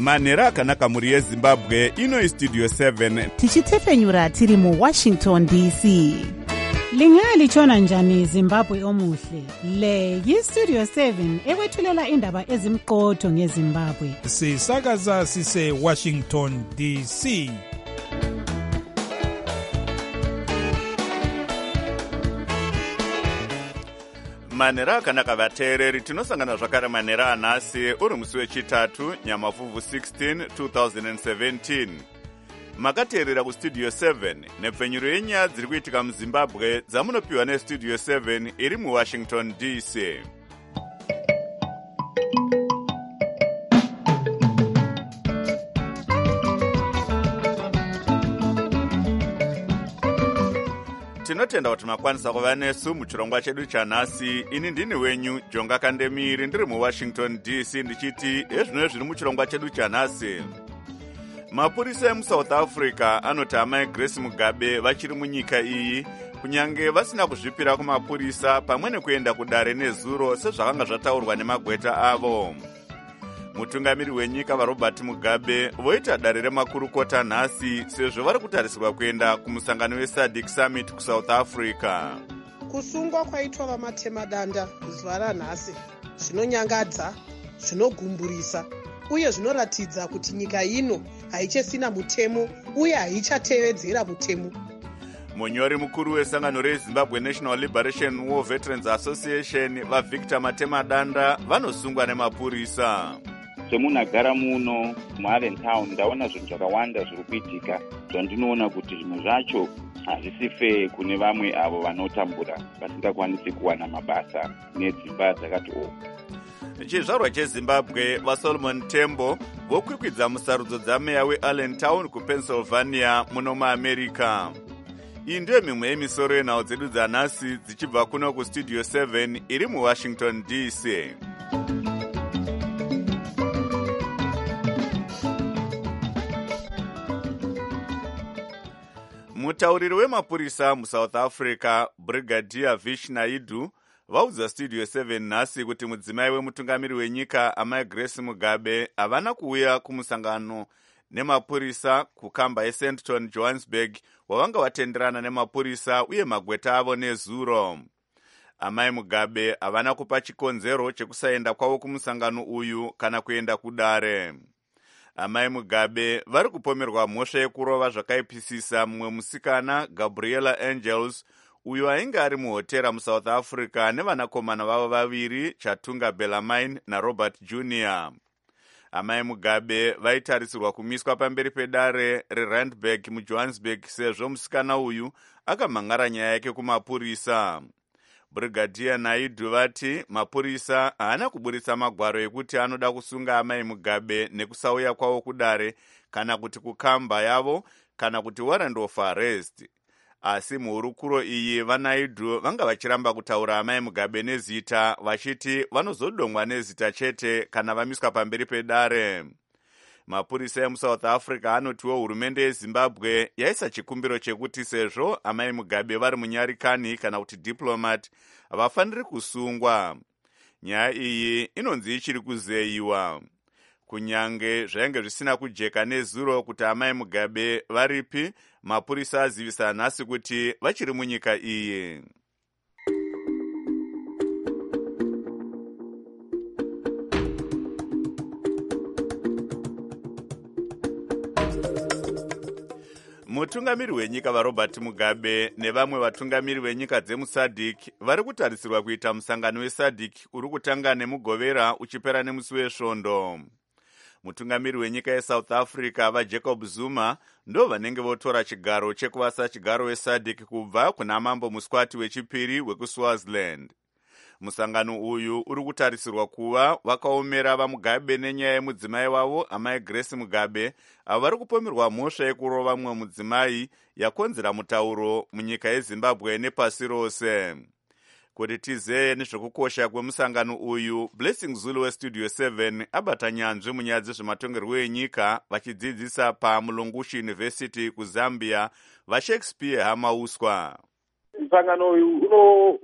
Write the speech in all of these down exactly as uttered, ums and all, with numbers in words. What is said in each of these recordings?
manhero akanaka muri yezimbabwe. Ino istudio seven tichitefenyura tiri mu Washington D C. Lingalitshona njani Zimbabwe omuhle? Le yistudio seven ekwethulela indaba ezimqotho ngeZimbabwe. Sisakaza sise Washington D C. manhero akanaka vateereri, tinosangana zvakare manhero anhasi uri musi wechitatu nyamavhuvhu sixteen two thousand seventeen. Makateerera kustudio seven nepfenyuro yenyaya dziri kuitika muZimbabwe dzamunopiwa nestudio seven iri muWashington D C. Tinotenda kuti makwanisa kuva nesu muchirongwa chedu chanhasi. Ini ndini wenyu Jonga Kandemiri ndiri muWashington D C ndichiti ezvino zviri muchirongwa chedu chanhasi. Mapurisa emuSouth Africa anoti amai Grace Mugabe vachiri munyika iyi kunyange vasina kuzvipira kumapurisa pamwe nekuenda kudare nezuro sezvakanga zvataurwa nemagweta avo. Mutungamiri wenyika vaRobert Mugabe voita dare remakurukota nhasi sezvo vari kutarisirwa kuenda kumusangano weSADC Summit kuSouth Africa. Kusungwa kwaitwa vamatema danda zuva ranhasi zvinonyangadza, zvinogumburisa uye zvinoratidza kuti nyika ino haichasina mutemo uye haichatevedzera mutemo. Munyori mukuru wesangano reZimbabwe National Liberation War Veterans Association vaVictor Matema Danda vanosungwa nemapurisa. Semunhu agara muno muAllentown ndaona zvinhu zvakawanda zviri kuitika zvandinoona kuti zvimwe zvacho hazvisi fair kune vamwe avo vanotambura vasingakwanisi kuwana mabasa nedzimba dzakati o. Chizvarwa cheZimbabwe vaSolomon Tembo vokwikwidza musarudzo dzameya weAllentown kuPennsylvania muno muAmerica. Iyi ndiyo mimwe yemisoro yenhau dzedu dzanhasi dzichibva kuno kustudio seven iri muWashington D C. Mutauriri wemapurisa muSouth Africa Brigadier Vish Naidu vaudza studio seven nhasi kuti mudzimai wemutungamiri wenyika amai Grace Mugabe havana kuuya kumusangano nemapurisa kukamba yeSandton Johannesburg wavanga vatenderana nemapurisa uye magweta avo nezuro. Amai Mugabe havana kupa chikonzero chekusaenda kwavo kumusangano uyu kana kuenda kudare. Amai Mugabe vari kupomerwa mhosva yekurova zvakaipisisa mumwe musikana Gabriela Angels uyo ainge ari muhotera muSouth Africa nevanakomana vavo vaviri Chatunga Bellarmine naRobert Junior. Amai Mugabe vaitarisirwa kumiswa pamberi pedare reRandburg muJohannesburg sezvo musikana uyu akamhangara nyaya yake kumapurisa. Brigadier Naidu vati mapurisa haana kuburitsa magwaro ekuti anoda kusunga amai Mugabe nekusauya kwavo kudare kana kuti kukamba yavo kana kuti warrant of arrest. Asi muhurukuro iyi vaNaidu vanga vachiramba kutaura amai Mugabe nezita vachiti vanozodongwa nezita chete kana vamiswa pamberi pedare. Mapurisa emuSouth Africa anotiwo hurumende yeZimbabwe yaisa chikumbiro chekuti sezvo amai Mugabe vari munyarikani kana kuti diplomat vafaniri kusungwa. Nyaya iyi inonzi ichiri kuzeyiwa. Kunyange zvainge zvisina kujeka nezuro kuti amai Mugabe varipi, mapurisa azivisa nhasi kuti vachiri munyika iyi. Mutungamiri wenyika vaRobert Mugabe nevamwe vatungamiri venyika dzemuSADC vari kutarisirwa kuita musangano weSADC uri kutanga nemugovera uchipera nemusi wesvondo. Mutungamiri wenyika yeSouth Africa vaJacob Zuma ndo vanenge votora chigaro chekuvasa chigaro weSADC kubva kuna mambo Muswati wechipiri wekuSwaziland. Musangano uyu uri kutarisirwa kuva wakaomera vaMugabe nenyaya yemudzimai wavo amai Grace Mugabe avo vari kupomerwa mhosva yekurova mumwe mudzimai yakonzera mutauro munyika yeZimbabwe nepasi rose. Kuti tizeye nezvekukosha kwemusangano uyu, Blessing Zulu westudio seven abata nyanzvi munyaya dzezvematongerwo enyika vachidzidzisa paMulungushi University kuZambia vaShakespeare Hamauswa. Musangano uyu unogona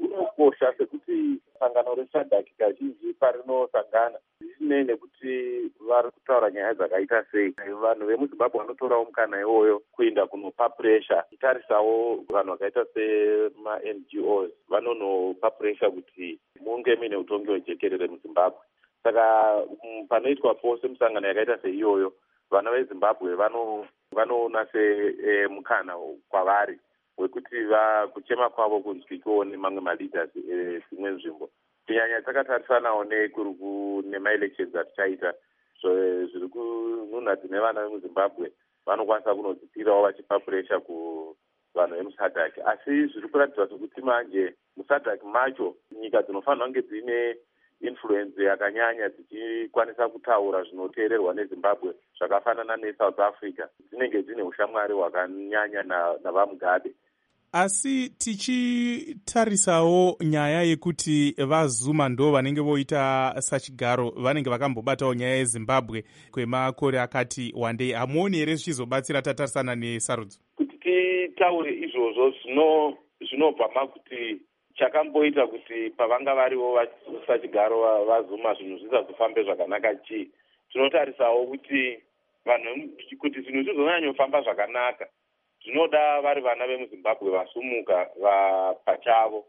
zvakakosha sekuti sangano resadhaki kazhinji parinosangana zvisinei nekuti vari kutaura nyaya dzakaita sei. Vanhu vemuzimbabwe vanotorawo mukana iwoyo kuenda kunopa puresha, itarisawo vanhu vakaita sema-N G Os vanonopa puresha kuti munge mine utongi hwejekerere muzimbabwe. Saka panoitwa pose musangano yakaita seiyoyo, vana vezimbabwe vanoona semukana kwavari wekuti kuchema kwavo kunzwikiwo nemamwe maleaders dzimwe nzvimbo. Kunyanya takatarisanawo nemaelections atichaita, zviri kununha dzine vana vemuzimbabwe vanokwanisa kunodzipirawo vachipa puresha kuvanhu vemusadhaki. Asi zviri kuratidza sokuti manje musadhaki macho nyika dzinofanira kunge dzine influence yakanyanya dzichikwanisa kutaura zvinoteererwa nezimbabwe zvakafanana neSouth Africa dzinenge dzine ushamwari hwakanyanya navamugabe. Asi tichitarisawo nyaya yekuti vaZuma ndo vanenge voita sachigaro vanenge vakambobatawo nyaya yeZimbabwe kwemakore akati wandei, hamuoni here zvichizobatsira tatarisana nesarudzo? Kuti titaure izvozvo zvinobva makuti chakamboita kuti pavanga variwo sachigaro vaZuma zvinhu zvisazofambe zvakanaka chii. Tinotarisawo kuti vanhu kuti zvinhu zvizonyanyofamba zvakanaka zvinoda vari vana vemuzimbabwe vasumuka pachavo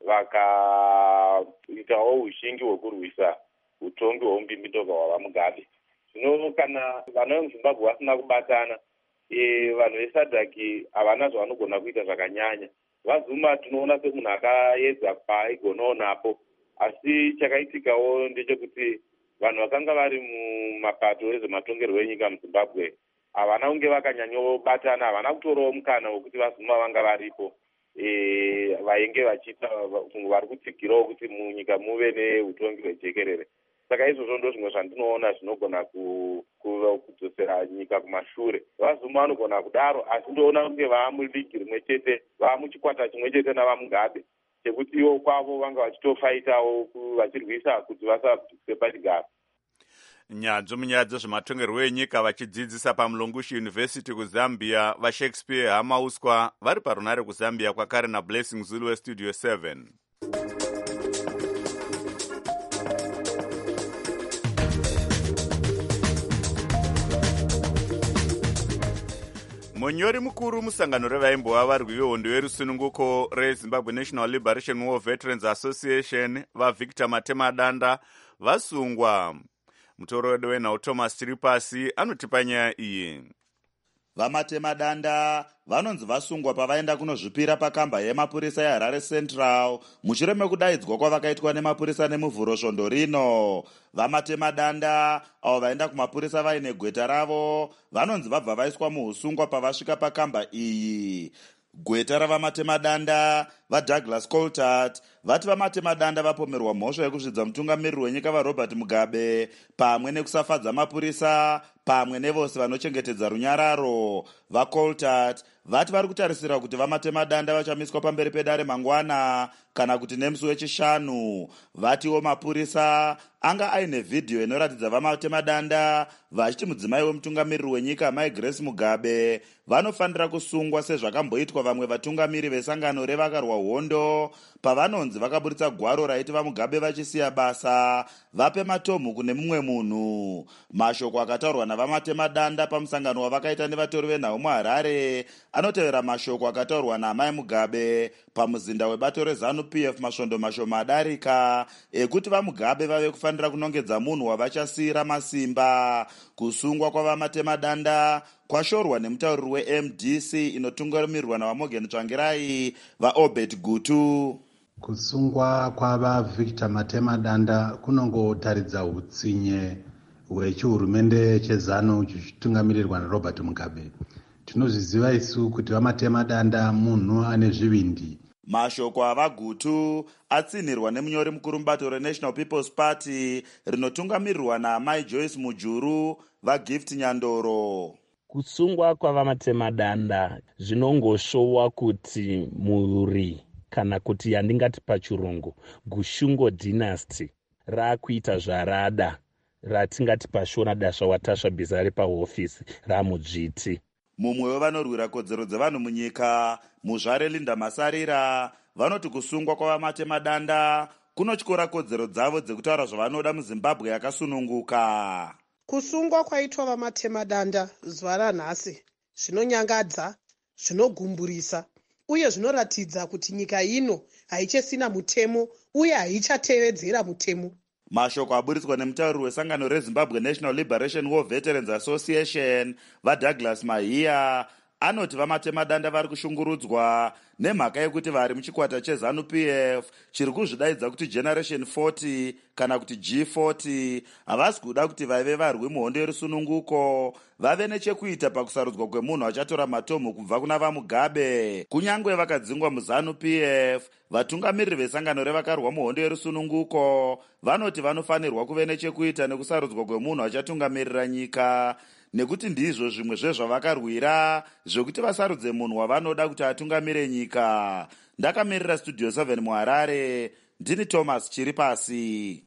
vakaitawo ushingi hwekurwisa utongi hweumbimbidoka hwavamugabe. Zvino kana vana vemuzimbabwe vasina kubatana, vanhu vesadhaki havana zvavanogona kuita zvakanyanya. VaZuma tinoona semunhu akaedza paaigonawo napo, asi chakaitikawo ndechekuti vanhu vakanga vari mumapato ezvematongerwo enyika muzimbabwe havana kunge vakanyanyobatana, havana kutorawo mukana wekuti vaZuma vanga varipo vainge vachiita vari kutsigirawo kuti munyika muve neutongi hwejekerere. Saka izvozvo ndo zvimwe zvandinoona zvinogona kudzosera nyika kumashure. VaZuma vanogona kudaro, asi ndoona kunge vaamuligi rimwe chete, vaamuchikwata chimwe chete navamugabe, chekuti ivo kwavo vanga vachitofaitawo vachirwisa kuti vasabvise pachigaro. Nyanzvi munyaya dzezvematongerwo enyika vachidzidzisa paMulungushi University kuZambia, vaShakespeare Hamauswa vari parunare kuZambia kwakare naBlessing Zulu weStudio seven. Munyori mukuru musangano revaimbova varwi vehondo yerusununguko reZimbabwe National Liberation War Veterans Association vaVictor Matemadanda vasungwa. Mutoredo wenhau Thomas Chiripasi anotipa nyaya iyi. VaMatemadanda vanonzi vasungwa pavaenda kunozvipira pakamba yemapurisa yeHarare Central mushure mekudaidzwa kwavakaitwa nemapurisa nemuvhuro svondo rino. VaMatemadanda avo vaenda kumapurisa vaine gweta ravo vanonzi vabva vaiswa muusungwa pavasvika pakamba iyi. Gweta ravaMatemadanda vaDouglas Coltart vati vaMatemadanda vapomerwa mhosva yekuzvidza mutungamiriri wenyika vaRobert Mugabe pamwe nekusafadza mapurisa pamwe nevose vanochengetedza runyararo. VaColtart vati vari kutarisira kuti vaMatemadanda vachamiswa pamberi pedare mangwana kana kuti nemusi wechishanu. Vatiwo mapurisa anga aine vhidhiyo inoratidza vaMatemadanda vachiti mudzimai wemutungamiriri wenyika Mai Grace Mugabe vanofanira kusungwa sezvakamboitwa vamwe vatungamiri vesangano revakarwa hondo pavanonzi vakaburitsa gwaro raiti vaMugabe vachisiya basa vape matomhu kune mumwe munhu. Mashoko akataurwa navaMatemadanda pamusangano wavakaita nevatori venhau muHarare anotevera mashoko akataurwa naMai Mugabe pamuzinda webato reZANU-P F masvondo mashoma adarika ekuti vaMugabe vave kufanira kunongedza munhu wavachasiyira masimba. Kusungwa kwavaMatemadanda kwashorwa nemutauriri weM D C inotungamirirwa navaMorgan Tsvangirai vaObert Gutu. Kusungwa kwavaVictor Matemadanda kunongotaridza utsinye hwechihurumende cheZANU chichitungamirirwa naRobert Mugabe. Tinozviziva isu kuti vaMatemadanda munhu ane zvivindi. Mashoko avaGutu atsinirwa nemunyori mukuru mubato reNational People's Party rinotungamirirwa naMai Joyce Mujuru vaGift Nyandoro. Kusungwa kwavaMatemadanda zvinongoshowa kuti muri kana kuti yandingati pachirungu Gushungo dynasty raakuita zvarada ratingati pashona dasha watasha bizari pahofisi ramudzviti. Mumwe wevanorwira kodzero dzevanhu munyika, muzvare Linda Masarira vanoti kusungwa kwavamatema-danda kunotyora kodzero dzavo dzekutaura zvavanoda muzimbabwe yakasununguka. Kusungwa kwaitwa vamatema-danda zuva ranhasi zvinonyangadza, zvinogumburisa uye zvinoratidza kuti nyika ino haichasina mutemo uye haichatevedzera mutemo. Mashoko aburitswa nemutauriri wesangano reZimbabwe National Liberation War Veterans Association vaDouglas Mahia anoti vamatema-danda vari kushungurudzwa nemhaka yekuti vari muchikwata cheZANU P F chiri kuzvidaidza kuti Generation forty kana kuti G forty havasi kuda kuti vaive varwi muhondo yerusununguko vave nechekuita pakusarudzwa kwemunhu achatora matomu kubva kuna vaMugabe. Kunyangwe vakadzingwa muZANU P F, vatungamiriri vesangano revakarwa muhondo yerusununguko vanoti vanofanirwa kuve nechekuita nekusarudzwa kwemunhu achatungamirira nyika, nekuti ndizvo zvimwe zvezvavakarwira zvekuti vasarudze munhu wavanoda kuti atungamire nyika. Ndakamirira Studio seven muHarare, ndini Thomas Chiripasi.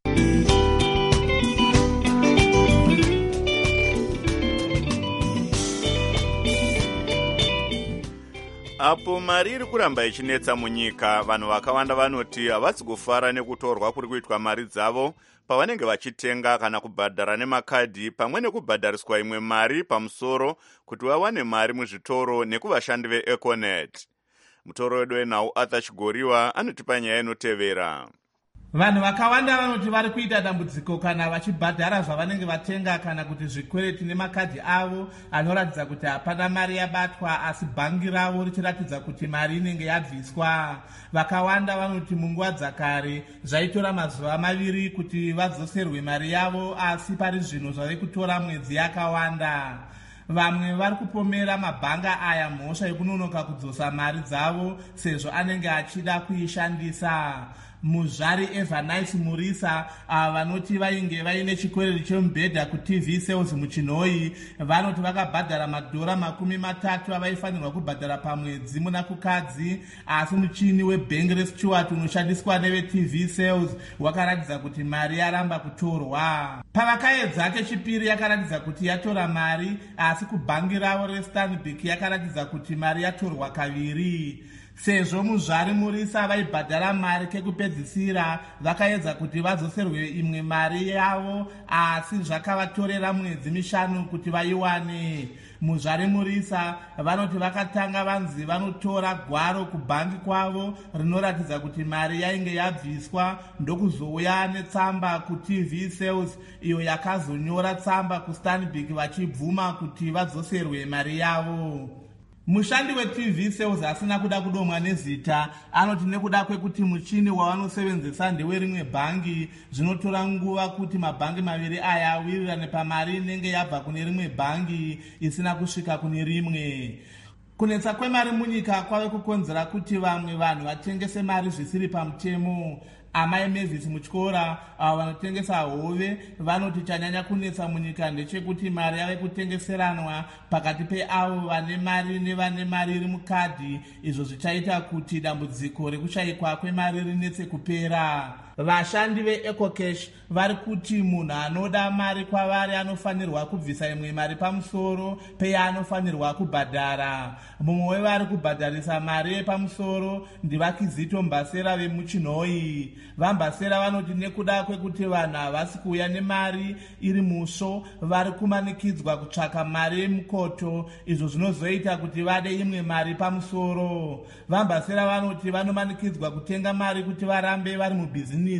Apo mari iri kuramba ichinetsa munyika, vanhu vakawanda vanoti havasi kufara nekutorwa kuri kuitwa mari dzavo pavanenge vachitenga kana kubhadhara nemakadhi, pamwe nekubhadhariswa imwe mari pamusoro kuti vawane mari muzvitoro nekuvashandi veEconet. Mutoro wedu wenhau Arthur Chigoriwa anotipa nyaya inotevera. Vanhu vakawanda vanoti vari kuita dambudziko kana vachibhadhara zvavanenge vatenga kana kuti zvikwereti nemakadhi avo anoratidza kuti hapana mari yabatwa, asi bhangi ravo richiratidza kuti mari inenge yabviswa. Vakawanda vanoti munguva dzakare zvaitora mazuva maviri kuti vadzoserwe mari yavo, asi pari zvino zvave kutora mwedzi yakawanda. Vamwe vari kupomera mabhanga aya mhosva yekunonoka kudzosa mari dzavo sezvo anenge achida kuishandisa. Muzvari Evanice Murisa vanoti vainge vaine chikwereti chemubhedha kuT V sales muchinhoi vanoti vakabhadhara madhora makumi matatu avaifanirwa kubhadhara pamwedzi muna kukadzi, asi muchini weBank Stewart unoshandiswa neveT V sales wakaratidza kuti mari yaramba kutorwa. Pavakaedza kechipiri yakaratidza kuti yatora mari, asi kubhangi ravo reStanbic yakaratidza kuti mari yatorwa kaviri. Sezvo muzvari Murisa vaibhadhara mari kekupedzisira, vakaedza kuti vadzoserwe imwe mari yavo, asi zvakavatorera mwedzi mishanu kuti vaiwane. Muzvari Murisa vanoti vakatanga vanzi vanotora gwaro kubhangi kwavo rinoratidza kuti mari yainge yabviswa, ndokuzouya netsamba kuT V sales iyo yakazonyora tsamba kuStanbic vachibvuma kuti vadzoserwe mari yavo. Mushandi weT V sales asina kuda kudomwa nezita anoti nekuda kwekuti muchini wavanosevenzesa ndewerimwe bhangi, zvinotora nguva kuti mabhangi maviri aya awirirane pamari inenge yabva kune rimwe bhangi isina kusvika kune rimwe. Kunetsa kwemari munyika kwave kukonzera kuti vamwe vanhu vatengese mari zvisiri pamutemo. Amai Mavis muchikora avo vanotengesa hove vanoti chanyanya kunetsa munyika ndechekuti mari yave kutengeseranwa pakati peavo vane mari nevane mari iri mukadhi, izvo zvichaita kuti dambudziko rekushayikwa kwemari rinetse kupera. Vashandi veEcocash vari kuti munhu anoda mari kwavari anofanirwa kubvisa imwe mari pamusoro peyaanofanirwa kubhadhara. Mumwe wevari kubhadharisa mari yepamusoro ndivaKizito Mbasera vemuchinhoi. VaMbasera vanoti nekuda kwekuti vanhu havasi kuuya nemari iri musvo, vari kumanikidzwa kutsvaka mari yemukoto, izvo zvinozoita kuti vade imwe mari pamusoro. VaMbasera vanoti vanomanikidzwa kutenga mari kuti varambe vari mubhizinisi.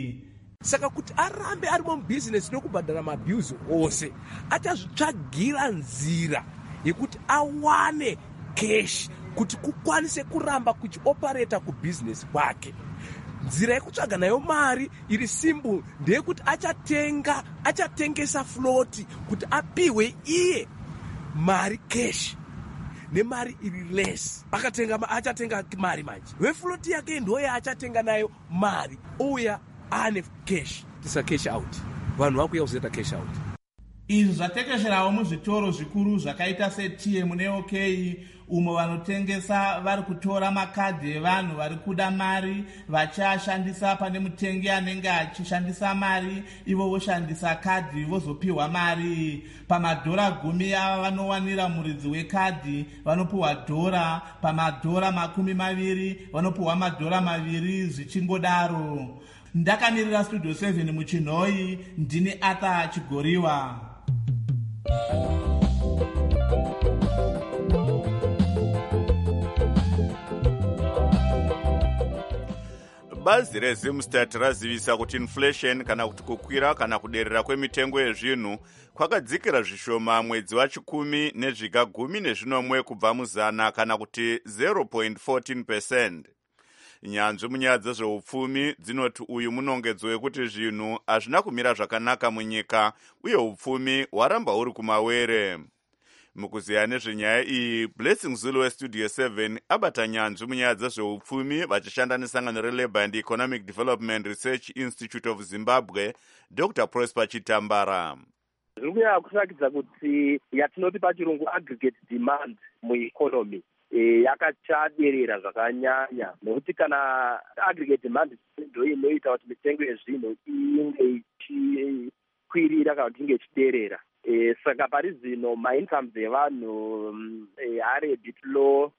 Saka kuti arambe ari mubhizinesi nokubhadhara mabhiuzi ose, achazvitsvagira nzira yekuti awane cash kuti kukwanise kuramba kuchioperata kubhizinesi kwake. Nzira yekutsvaga nayo mari iri simple ndeyekuti achatenga achatengesa floti kuti apiwe iye mari cash nemari iri less. Akatenga achatenga mari manje, wefloti yake ndoye achatenga nayo mari, uya ane cash, tisa cash out. Vanhu vakuya kuzeta cash out. izvi zvatekesherawo muzvitoro zvikuru zvakaita seT M neOK, umo vanotengesa vari kutora makadhi evanhu vari kuda mari vachiashandisa pane mutengi anenge achishandisa mari, ivo voshandisa kadhi vozopiwa mari. Pamadhora gumi ava vanowanira muridzi wekadhi vanopiwa dhora, pamadhora makumi maviri vanopiwa madhora maviri, zvichingodaro. Ndakamirira Studio seven muchinhoi, ndini Arthur Chigoriwa. Bazi rezimstat razivisa kuti inflation kana kuti kukwira kana kuderera kwemitengo yezvinhu kwakadzikira zvishoma mwedzi wachikumi nezviga gumi nezvinomwe kubva muzana kana kuti zero point one four percent. Nyanzvi munyaya dzezveupfumi dzinoti uyu munongedzo wekuti zvinhu hazvina kumira zvakanaka munyika uye upfumi hwaramba huri kumawere. Mukuziya nezvenyaya iyi, Blessing Zulu weStudio seven abata nyanzvi munyaya dzezveupfumi vachishanda nesangano reLabour and Economic Development Research Institute of Zimbabwe, Doctor Prosper Chitambara. Zviri kunyanya kusakidza kuti yatinoti pachirungu aggregate demand mueconomy e, yakachaderera zvakanyanya, nokuti kana aggregate demand ndo inoita kuti mitengo yezvinhu inge ichikwirira kana kuti inge ichiderera. E, saka pari zvino maincomes evanhu e, ari a bit low,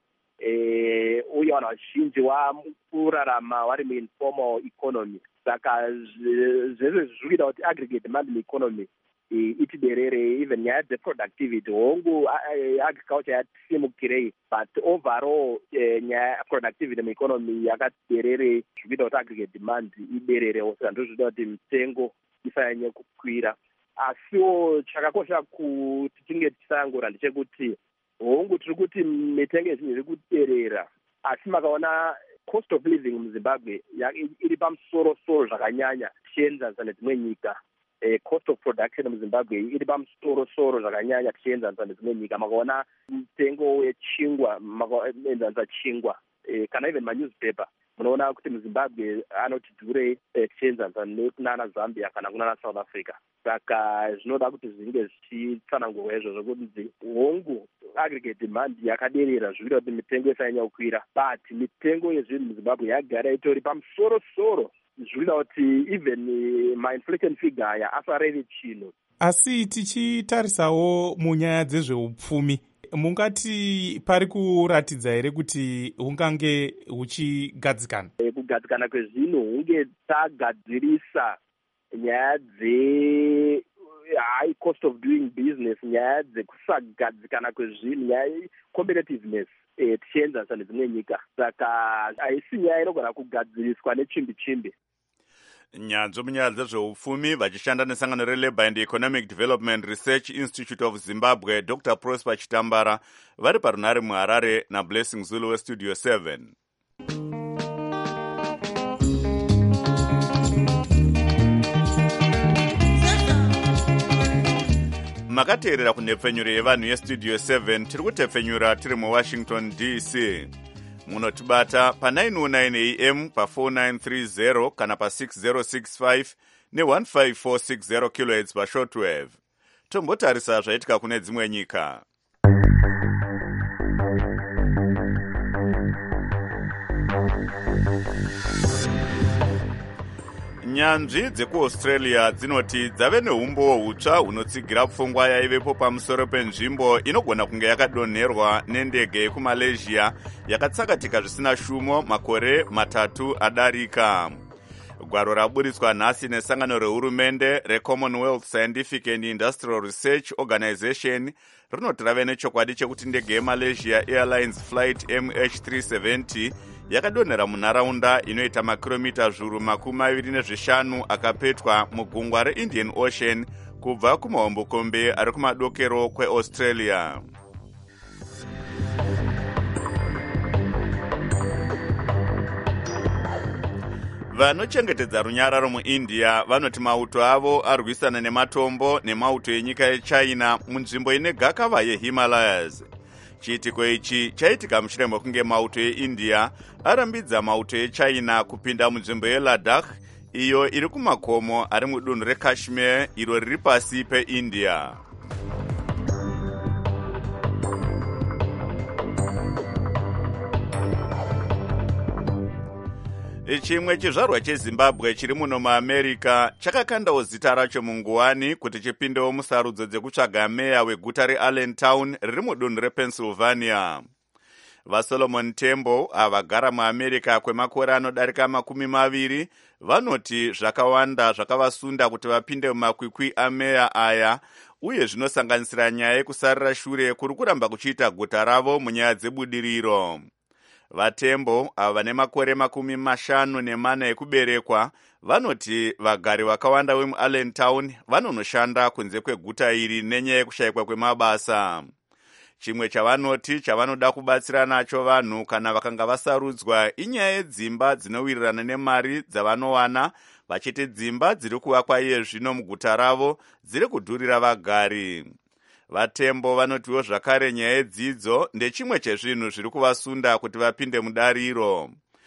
e, uye vanhu vazhinji vakurarama vari muinformal economy. Saka zvese zviri kuita kuti aggregate demand mueconomy e, itiderere, even nyaya dzeproductivity. Hongu agriculture yasimukirei, but overall e, nyaya productivity mueconomy yakatiderere, zviri kuita kuti aggregate demand idererewo. Saka ndizvo zvinoita kuti mitengo isanyanye kukwira. Asiwo chakakosha kuti tinge tisangora ndechekuti hongu tiri kuti mitengo yezvinhu iri kuderera, asi makaona cost of living muZimbabwe iri pamusoro-soro zvakanyanya tichienzanisa nedzimwe nyika. E, cost of production muZimbabwe iri pamusoro-soro zvakanyanya tichienzanisa nedzimwe nyika. Makaona mitengo wechingwa, makaenzanisa chingwa, e, kana even manewspaper munoona kuti muZimbabwe anoti dhurei e, tichienzanisa nekunana Zambia kana kunana South Africa. Saka zvinoda kuti zvinge zvichitsanangurwa izvozvo kuti hongu aggregate demand yakaderera zvinoita kuti mitengo isanyanya kukwira, but mitengo yezvinhu muZimbabwe yagara itori pamusoro-soro zvinoita kuti even mainflation figure aya asareve chinhu. Asi tichitarisawo munyaya dzezveupfumi, mungati pari kuratidza here kuti hungange huchigadzikana? E, kugadzikana kwezvinhu hunge tagadzirisa nyaya dze high cost of doing business, nyaya dzekusagadzikana kwezvinhu, nyaya competitiveness e, tichienzanisa nedzimwe nyika. Saka haisi nyaya inogona kugadziriswa nechimbi-chimbi. Nyanzvi munyaya dzezveupfumi vachishanda nesangano reLabour and Economic Development Research Institute of Zimbabwe, Doctor Prosper Chitambara, vari parunare muHarare naBlessing Zulu weStudio seven. Makateerera kunhepfenyuro yevanhu yeStudio seven, tiri kutepfenyura tiri muWashington D C. Munotibata pa nine oh nine A M pa four nine three zero kana pa six zero six five ne one five four six zero kilohertz pa shortwave. Tombotarisa zvaitika kune dzimwe nyika. Nyanzvi dzekuAustralia dzinoti dzave neumbo hutsva hunotsigira pfungwa yaivepo pamusoro penzvimbo inogona kunge yakadonherwa nendege yekuMalaysia yakatsakatika zvisina shumo makore matatu adarika. Gwaro raburitswa nhasi nesangano rehurumende reCommonwealth Scientific and Industrial Research Organization rinoti rave nechokwadi chekuti ndege yeMalaysia Airlines Flight M H three seventy yakadonhera munharaunda inoita makiromita zviuru makumi maviri nezvishanu akapetwa mugungwa reIndian Ocean kubva kumahombokombe ari kumadokero kweAustralia. Vanochengetedza runyararo muIndia vanoti mauto avo arwisana nematombo nemauto enyika yeChina munzvimbo ine gakava yeHimalayas. Chiitiko ichi chaitika mushure mekunge mauto eIndia arambidza mauto eChina kupinda munzvimbo yeLadakh iyo iri kumakomo ari mudunhu reKashmir iro riri pasi peIndia. chimwe chizvarwa chezimbabwe chiri muno muamerica chakakandawo zita racho munguwani kuti chipindewo musarudzo dzekutsvaga meya weguta reallentown riri mudunhu repennsylvania. vasolomon tembo avagara muamerica kwemakore anodarika makumi maviri vanoti zvakawanda zvakavasunda kuti vapinde mumakwikwi ameya aya, uye zvinosanganisira nyaya yekusarira shure kuri kuramba kuchiita guta ravo munyaya dzebudiriro. vatembo ava vane makore makumi mashanu nemana ekuberekwa vanoti vagari vakawanda vemuallentown vanonoshanda kunze kweguta iri nenyaya yekushayikwa kwemabasa. chimwe chavanoti chavanoda kubatsira nacho vanhu kana vakanga vasarudzwa inyaya yedzimba dzinowirirana nemari dzavanowana, vachiti dzimba dziri kuvakwa iye zvino muguta ravo dziri kudhurira vagari. vatembo vanotiwo zvakare nyaya yedzidzo ndechimwe chezvinhu zviri kuvasunda kuti vapinde mudariro.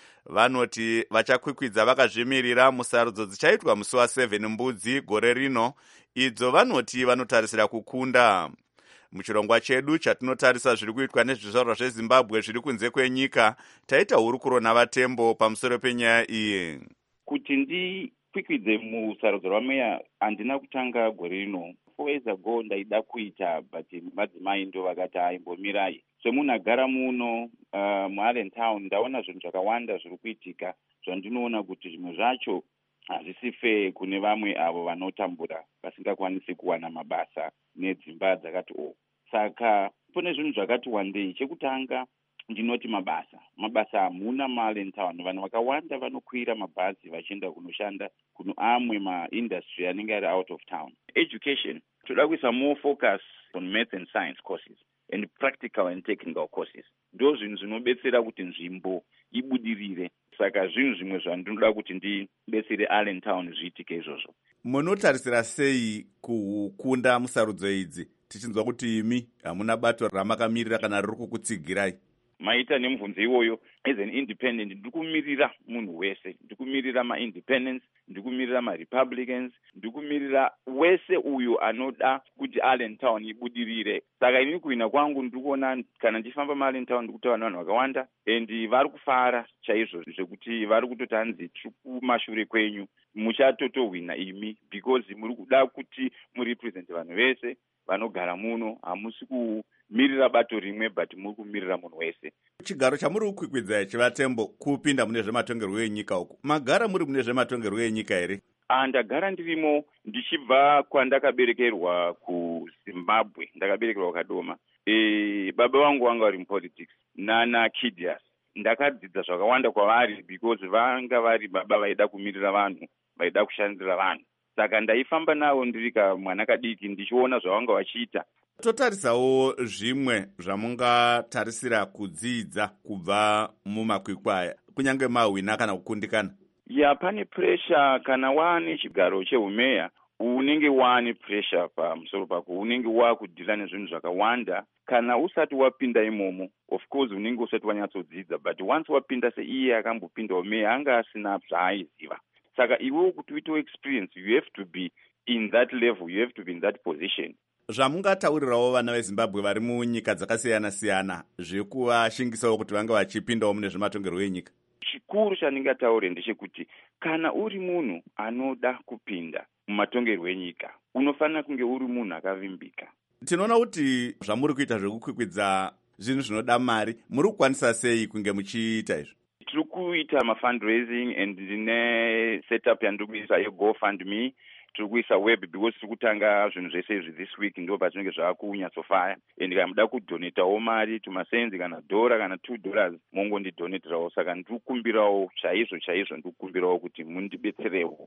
vanoti vachakwikwidza vakazvimirira musarudzo dzichaitwa musi wasevheni mbudzi gore rino, idzo vanoti vanotarisira kukunda. muchirongwa chedu chatinotarisa zviri kuitwa nezvizvarwa zvezimbabwe zviri kunze kwenyika, taita hurukuro navatembo pamusoro penyaya iyi. kuti ndikwikwidze musarudzo rwameya handina kutanga gore rino. four years ago ndaida kuita but madzimai ndo vakati aimbomirai. semunhu agara muno uh, muallentown ndaona zvinhu zvakawanda zviri kuitika zvandinoona kuti zvimwe zvacho hazvisi fe kune vamwe avo vanotambura vasingakwanisi kuwana mabasa nedzimba dzakati o. saka pone zvinhu zvakati wandei. chekutanga ndinoti mabasa mabasa hamuna muallentown. vanhu vakawanda vanokwira mabhazi vachienda kunoshanda kuno amwe maindustry anenge ari out of town. education toda kuisa more focus on math and science courses and practical and technical courses. ndo zvinhu zvinobetsera kuti nzvimbo ibudirire. saka zvinhu zvimwe zvandinoda kuti ndibetsere allentown zviitike izvozvo. munotarisira sei kukunda musarudzo idzi tichinzwa kuti imi hamuna bato ramakamirira kana riri kukutsigirai? maita nemubvunzo iwoyo. as an independent ndiri kumirira munhu wese. ndiri kumirira maindependence, ndiri kumirira marepublicans, ndiri kumirira wese uyo anoda kuti allentown ibudirire. saka ini kuhina kwangu ndiri kuona kana ndichifamba muallentown ndiri kutaura nevanhu vakawanda and vari kufara chaizvo zvekuti vari kutoti hanzi tiri kumashure kwenyu, muchatotohwina imi because muri kuda kuti murepresent vanhu vese vanogara muno. hamusi kumirira bato rimwe but muri kumirira munhu wese. chigaro chamuri kukwikwidza chivatembo kupinda mune zvematongerwo enyika uku, magara muri mune zvematongerwo enyika here? ndagara ndirimo ndichibva kwandakaberekerwa kuzimbabwe. ndakaberekerwa kukadoma. e, baba vangu vanga vari mupolitics nana kidias. ndakadzidza zvakawanda kwavari because vanga vari baba vaida kumirira vanhu, vaida kushandira vanhu. saka ndaifamba navo ndiri kamwana kadiki ndichiona zvavanga vachiita. totarisawo zvimwe zvamungatarisira kudzidza kubva mumakwikwi aya, kunyange mahwina kana kukundikana? ya pane pressure kana waane chigaro chehumeya unenge waane pressure pamusoro pako. unenge wakudhila nezvinhu zvakawanda. kana usati wapinda imomo of course unenge usati wanyatsodzidza, but once wapinda seiye akambopinda umeya anga asina zvaaiziva. saka iwewo kuti uitewo experience you have to be in that level, you have to be in that position. zvamungataurirawo vana vezimbabwe vari munyika dzakasiyana-siyana zvekuvashingisawo kuti vange vachipindawo mune zvematongerwo enyika? chikuru chandingataure ndechekuti kana uri munhu anoda kupinda mumatongerwo enyika unofanira kunge uri munhu akavimbika. tinoona kuti zvamuri kuita zvekukwikwidza zvinhu zvinoda mari, muri kukwanisa sei kunge muchiita izvo? tiri kuita mafundraising and ndine setup yandiri kuisa yegofundme. tiri kuisa web because tiri kutanga zvinhu zvese izvi this week, ndo pazvinenge zvaakunyatsofaya. and kana muda kudonetawo mari tumasenzi kana dhora kana two dollars mongondidoneterawo. saka ndiri kukumbirawo chaizvo chaizvo, ndiri kukumbirawo kuti mundibetserewo.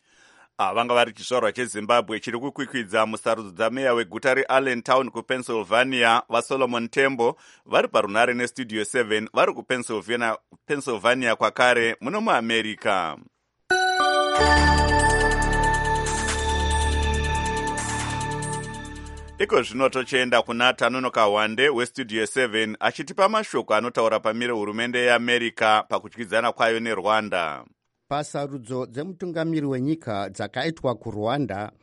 Ah, vanga vari chizvarwa chezimbabwe chiri kukwikwidza musarudzo dzameya weguta reallentown kupennsylvania vasolomon tembo vari parunhare nestudio seven vari kupennsylvania, pennsylvania kwakare muno muamerica. iko zvino tochienda kuna Tanonoka Wande westudio seven achitipa mashoko anotaura pamire hurumende yeAmerica pakutyidzana kwayo neRwanda. Pasarudzo dzemutungamiri wenyika dzakaitwa kuRwanda,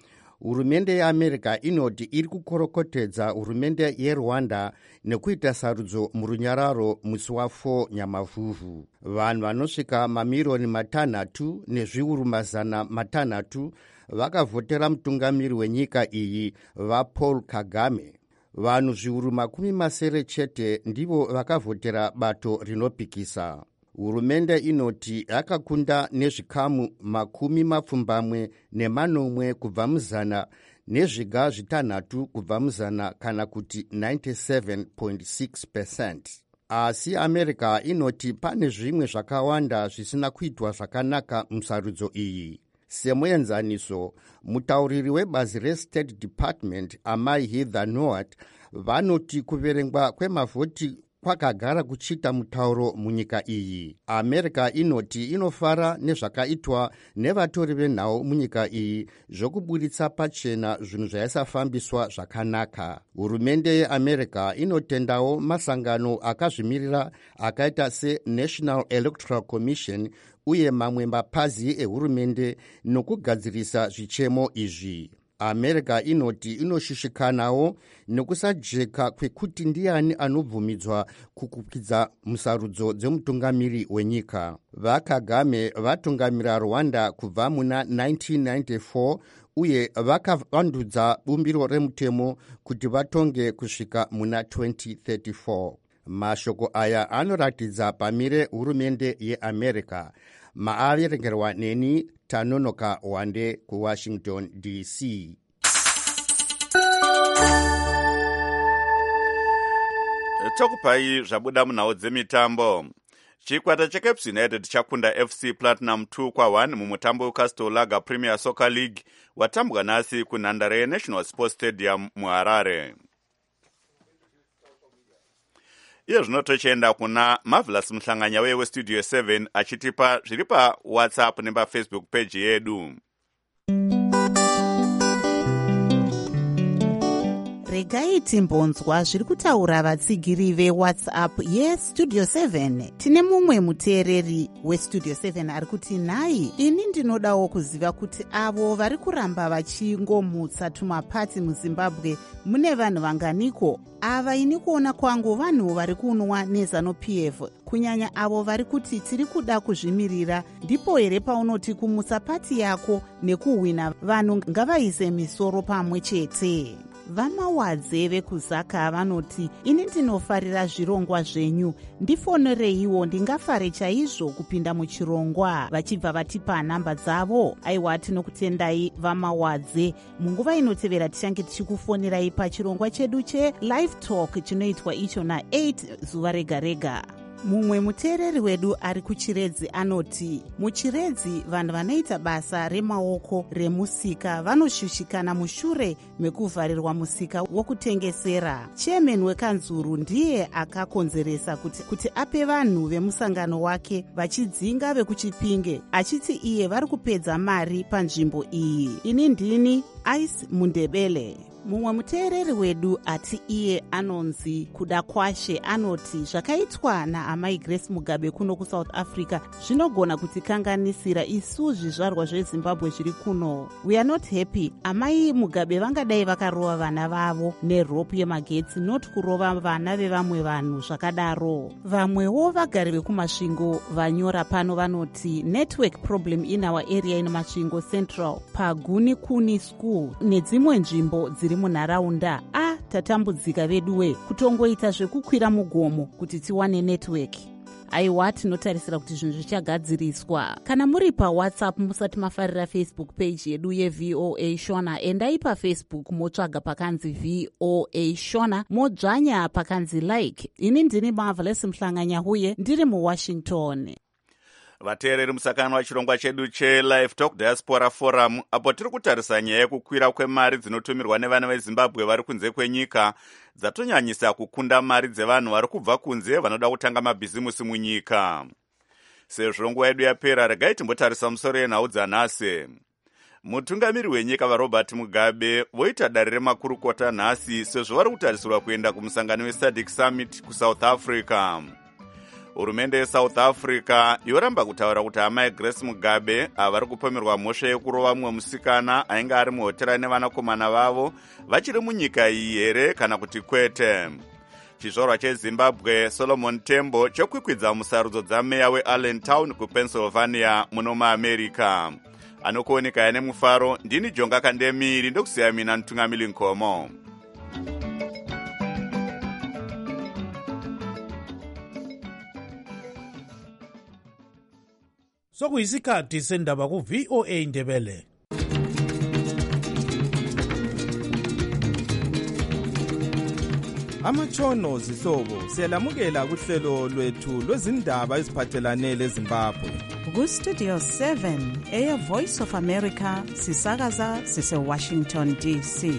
hurumende yeamerica inoti iri kukorokotedza hurumende yerwanda nekuita sarudzo murunyararo musi wa4 nyamavhuvhu. Vanhu vanosvika mamiriyoni matanhatu nezviuru mazana matanhatu vakavhotera mutungamiri wenyika iyi vaPaul Kagame. Vanhu zviuru makumi masere chete ndivo vakavhotera bato rinopikisa. Hurumende inoti yakakunda nezvikamu makumi mapfumbamwe nemanomwe kubva muzana nezviga zvitanhatu kubva muzana, kana kuti ninety-seven point six percent. Asi America inoti pane zvimwe zvakawanda zvisina kuitwa zvakanaka musarudzo iyi. Semuenzaniso, mutauriri webazi reState Department amai Heather Nauert vanoti kuverengwa kwemavhoti kwakagara kuchita mutauro munyika iyi. America inoti inofara nezvakaitwa nevatori venhau munyika iyi zvokuburitsa pachena zvinhu zvaisafambiswa zvakanaka. Hurumende yeAmerica inotendawo masangano akazvimirira akaita seNational Electoral Commission uye mamwe mapazi ehurumende nokugadzirisa zvichemo izvi. America inoti inoshushikanawo nekusajeka kwekuti ndiani anobvumidzwa kukukidza musarudzo dzemutungamiri wenyika. VaKagame vatungamira Rwanda kubva muna nineteen ninety-four uye vakavandudza bumbiro remutemo kuti vatonge kusvika muna twenty thirty-four. Mashoko aya anoratidza pamire hurumende yeAmerica. Maaverengerwa neni Tanonoka Wande kuWashington D C. Tokupai zvabuda munhau dzemitambo. Chikwata cheCaps United chakunda F C Platinum two kwa one mumutambo weCastle Lager Premier Soccer League watambwa nhasi kunhandare yeNational Sports Stadium muHarare. Iye zvino tochienda kuna Marvelous Muhlanganya weStudio seven achitipa zviri pa WhatsApp nemba Facebook page yedu. Regai timbonzwa zviri kutaura vatsigiri veWhatsApp yeStudio seven. Tine mumwe muteereri weStudio seven ari kuti nhai ini ndinodawo kuziva kuti avo vari kuramba vachingomutsa tumapati muZimbabwe mune vanhu vanganiko. Ava ini kuona kwangu vanhu vari kunwa neZanu-P F, kunyanya avo vari kuti tiri kuda kuzvimirira. Ndipo here paunoti kumutsa pati yako nekuhwina, vanhu ngavaise misoro pamwe chete. Vamawadze vekuzaka vanoti ini ndinofarira zvirongwa zvenyu, ndifonereiwo ndingafare chaizvo kupinda muchirongwa. Vachibva vatipa nhamba dzavo. Aiwa, tinokutendai Vamawadze. Munguva inotevera tichange tichikufonerai pachirongwa chedu cheLive Talk chinoitwa icho na eight zuva rega rega. Mumwe muteereri wedu ari kuChiredzi anoti muChiredzi vanhu vanoita basa remaoko remusika vanoshushikana mushure mekuvharirwa musika wokutengesera. Chairman wekanzuru ndiye akakonzeresa kuti, kuti ape vanhu vemusangano wake vachidzinga vekuChipinge, achiti iye vari kupedza mari panzvimbo iyi. Ini ndini Ice Mundebele. Mumwe muteereri wedu ati iye anonzi kuda kwashe anoti zvakaitwa naamai Grace Mugabe kuno kuSouth Africa zvinogona kutikanganisira isu zvizvarwa zveZimbabwe zviri kuno. We are not happy. Amai Mugabe vangadai vakarova vana vavo nerope yemagetsi, not kurova vana vevamwe vanhu zvakadaro. Vamwewo vagari vekumasvingo vanyora pano vanoti network problem in our area in Masvingo Central, Paguni Kuni School nedzimwe nzvimbo dziri munharaunda. A tatambudzika veduwe kutongoita zvekukwira mugomo kuti tiwane network. Aiwa, tinotarisira kuti zvinhu zvichagadziriswa. Kana muri paWhatsApp musati mafarira Facebook page yedu yeV O A Shona, endai paFacebook motsvaga pakanzi V O A Shona, modzvanya pakanzi like. Ini ndini Marvelous Muhlanganya huye ndiri muWashington. Vateereri musakano wachirongwa chedu cheLive Talk Diaspora Forum, apo tiri kutarisa nyaya yekukwira kwemari dzinotumirwa nevana veZimbabwe vari kunze kwenyika dzatonyanyisa kukunda mari dzevanhu vari kubva kunze vanoda kutanga mabhizimusi munyika. Sezvo nguva yedu yapera, regai timbotarisa musoro yenhau dzanhasi. Mutungamiri wenyika vaRobert Mugabe voita dare remakurukota nhasi sezvo vari kutarisirwa kuenda kumusangano weSADC Summit kuSouth Africa. hurumende yeSouth Africa yoramba kutaura kuti amai Grace Mugabe avari kupomerwa mhosva yekurova mumwe musikana ainge ari muhotera nevanakomana vavo vachiri munyika iyi here kana kuti kwete. Chizvarwa cheZimbabwe Solomon Tembo chokwikwidza musarudzo dzameya weAllentown kuPennsylvania muno muAmerica. Anokuoneka nemufaro, ndini Jonga Kandemiri ndokusiya mina Ntungamili Nkomo. Sokuyisikhathi sendaba ku V O A Ndebele. Amatshono zihlobo siyalamukela kuhlelo lwethu lwezindaba eziphathelane leZimbabwe. Ku Studio seven eya Voice of America sisakaza sise Washington D C.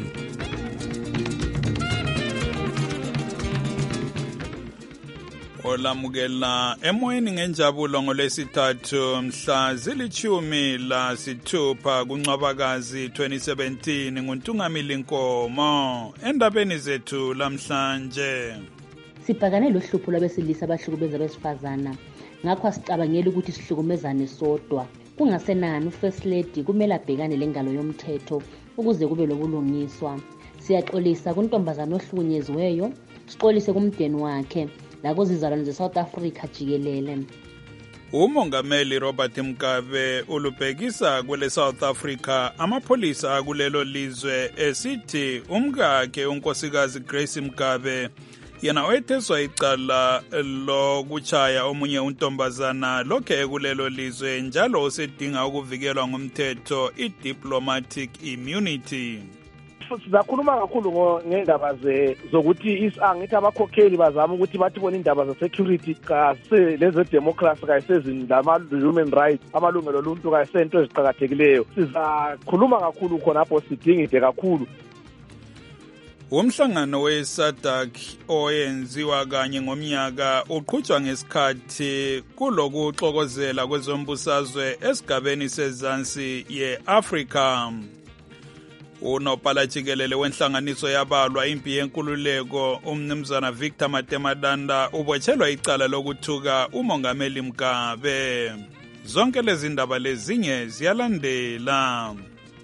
Olamukela emoyeni ngenjabulo ngolesithathu mhla zilichumi la sithupha kuNcwabakazi twenty seventeen nguNtungamili Nkomo. Endabeni zethu lamhlanje sibhekane lohlupho lwabesilisa abahlukubeza besifazana, ngakho asicabangeli ukuthi sihlukumezane sodwa. Kungasenani uFirst Lady kumele abhekane lengalo yomthetho ukuze kube lobulungiswa. Siyaxolisa kuntombazana ohlukunyeziweyo, siqolise kumndeni wakhe nakuzizalwane zeSouth Africa jikelele. Umongameli Robert Mugabe ulubhekisa kwele South Africa amapholisa akulelo lizwe esithi umkakhe unkosikazi Grace Mugabe yena oyetheswa icala lokuchaya omunye untombazana lokhe ekulelo lizwe njalo usedinga ukuvikelwa ngumthetho i-diplomatic immunity. Sizakhuluma kakhulu ngendaba zokuthi angithi abakhokheli bazama ukuthi bathi bona indaba ze-security kase leze democracy kayisezindaba human rights amalungelo oluntu kayisento eziqhakathekileyo. Sizakhuluma kakhulu khonapho sidingide kakhulu. Umhlangano we-SADC oyenziwa kanye ngomnyaka uqhutshwa ngesikhathi kulokuxokozela kwezombusazwe esigabeni sezansi ye-Afrika. Unobhala jikelele wenhlanganiso yabalwa impi yenkululeko umnumzana Victor Matemadanda ubotshelwa icala lokuthuka umongameli Mugabe. Zonke lezi ndaba lezinye ziyalandela.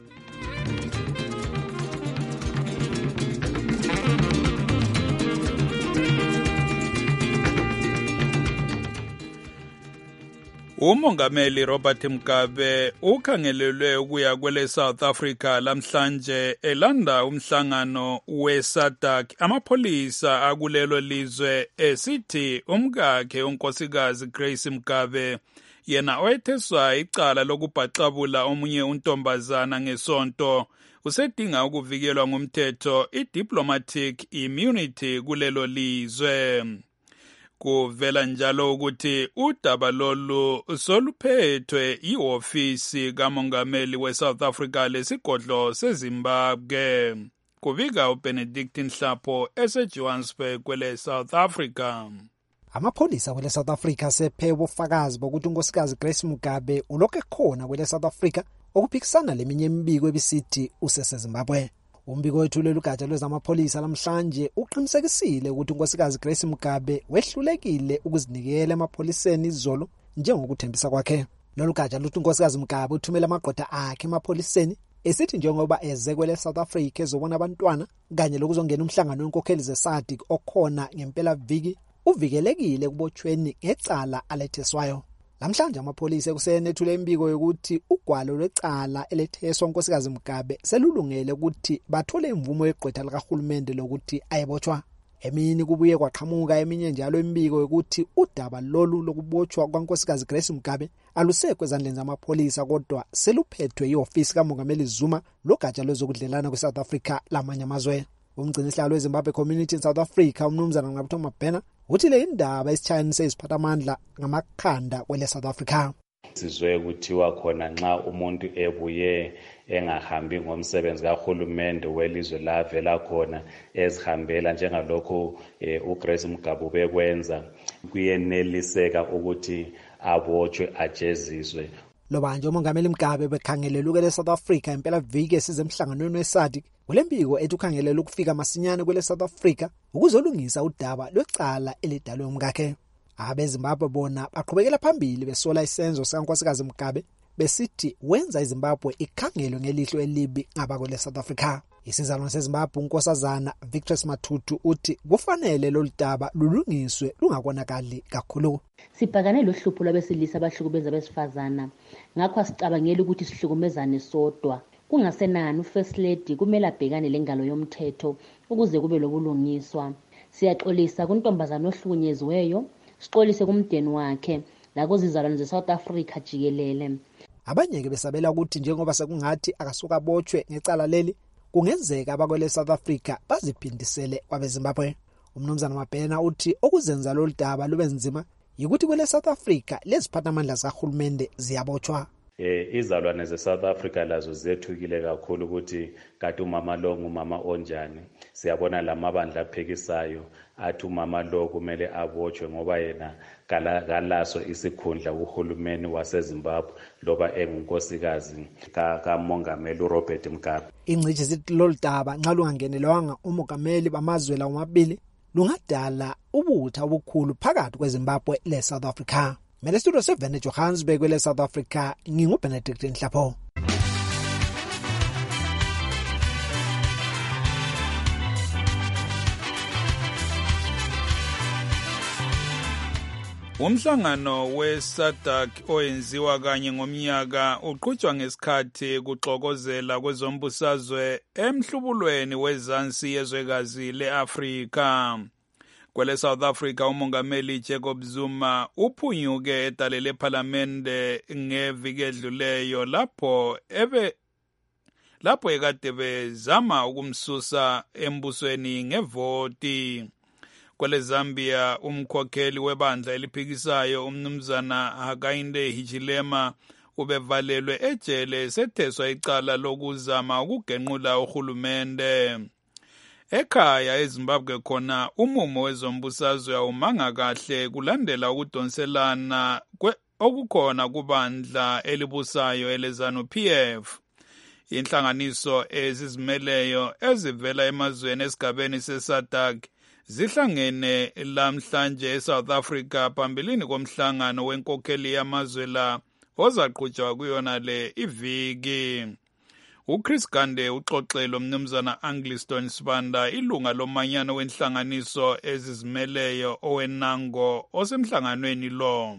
Umongameli Robert Mugabe ukhangelelwe ukuya kwele South Africa lamhlanje elanda umhlangano we-SADC. Amapholisa akulelo lizwe esithi umkakhe unkosikazi Grace Mugabe yena oyetheswa icala lokubhaxabula omunye untombazana ngesonto usedinga ukuvikelwa ngumthetho i-diplomatic immunity kulelo lizwe. Kuvela njalo ukuthi udaba lolu soluphethwe ihofisi kamongameli weSouth Africa lesigodlo seZimbabwe. Kubika uBenedict Nhlapho eseJohannesburg kwele South Africa. Amapholisa kwele South Africa sephe ubufakazi bokuthi unkosikazi Grace Mugabe ulokhu khona kwele South Africa okuphikisana leminye imibiko ebisithi useseZimbabwe. Umbiko wethulela ugatsha lwezamapholisa lamhlanje uqinisekisile ukuthi unkosikazi Grace Mugabe wehlulekile ukuzinikela emapholiseni izolo njengokuthembisa kwakhe. Lolu gatsha luthi unkosikazi Mugabe uthumela amaqotha akhe emapholiseni esithi njengoba eze kwele South Africa ezobona abantwana kanye lokuzongena umhlangano wenkokheli ze-SADC okhona ngempela viki uvikelekile kubotshweni ngecala aletheswayo. Lamhlanje amapholisa kusenethule imbiko yokuthi ugwalo lwecala eletheswa unkosikazi Mugabe selulungele ukuthi bathole imvumo yeqwetha likahulumende lokuthi ayebotshwa. Emini kubuye kwaqhamuka eminye njalo imbiko yokuthi udaba lolu lokubotshwa kwankosikazi Grace Mugabe alusekwe ezandleni zamapholisa kodwa seluphethwe ihofisi kamongameli Zuma logatsha lwezokudlelana kweSouth Africa lamanye amazwe. Umgcinisihlalo weZimbabwe Community in South Africa umnumzana Ngabutho Mabhena uthi le indaba esitshayini seziphathamandla ngamakhanda kwele South Africa. Sizwe ukuthi wakhona nxa umuntu ebuye engahambi ngomsebenzi kahulumende welizwe lavela khona ezihambela njengalokho uGrace Mugabe ubekwenza kuyeneliseka ukuthi abotshwe ajeziswe. Loba nje umongameli Mugabe bekhangelela ukele South Africa impela viki esize emhlanganweni weSADC kulembiko ethi ukhangelela ukufika masinyane kwele South Africa ukuzolungisa udaba lwecala elidalwe umkakhe. abezimbabwe bona baqhubekela phambili besola isenzo sikankosikazi Mugabe besithi wenza iZimbabwe ikhangelwe ngelihlo elibi ngabakwele South Africa. Isizalwane seZimbabwe unkosazana Victor Matutu uthi kufanele lolu daba lulungiswe lungakonakali kakhulu. Sibhekane lohlupho lwabesilisa abahlukubeza besifazana, ngakho asicabangeli ukuthi sihlukumezane sodwa. Kungasenani uFirst Lady kumele abhekane lengalo yomthetho ukuze kube lobulungiswa. Siyaxolisa kuntombazana ohlukunyeziweyo, sixolise kumdeni wakhe lakozizalwane zeSouth Africa jikelele. Abanye-ke besabela ukuthi njengoba sekungathi akasuka botshwe ngecala leli, kungenzeka abakwele South Africa baziphindisele kwabeZimbabwe. Umnumzana Mabhena uthi okuzenza lolu daba lube nzima yikuthi kwele South Africa leziphathamandla zikahulumende ziyabotshwa. Eh izalwane ze-South Africa lazo zethukile kakhulu ukuthi kade umama lo ngumama onjani. Siyabona lamabandla aphekisayo athi umama lo kumele abotshwe ngoba yena kalaso isikhundla uhulumeni waseZimbabwe loba engunkosikazi kamongameli uRobert Mugabe. Ingcitshi zithi lolu daba nxa lungangenelwanga umongameli bamazwe la omabili lungadala ubutha obukhulu phakathi kweZimbabwe leSouth Africa. Mele studio seven eJohannesburg kwele South Africa nginguBenedict Nhlapho. Umhlangano we-SADC oyenziwa kanye ngomnyaka uqhutshwa ngesikhathi kuxokozela kwezombusazwe emhlubulweni wezansi yezwekazi le-Afrika. Kwele South Africa umongameli Jacob Zuma uphunyuke edale lephalamende ngeviki edluleyo lapho ebe lapho ekade bezama ukumsusa embusweni ngevoti. Kwele Zambia umkhokheli webandla eliphikisayo umnumzana Hakainde Hichilema ubevalelwe ejele setheswa icala lokuzama ukugenqula uhulumende. Ekhaya eZimbabwe khona umumo wezombusazwe awumanga kahle kulandela ukudonselana okukhona kubandla elibusayo eleZANU P F. Inhlanganiso ezizimeleyo ezivela emazweni esigabeni seSADC zihlangene lamhlanje eSouth Africa phambilini komhlangano wenkokheli yamazwe la ozaqhutshwa kuyona le iviki. uChris Gande uxoxelo umnumzana Angliston Sibanda ilunga lomanyano wenhlanganiso ezizimeleyo owenango osemhlanganweni lo.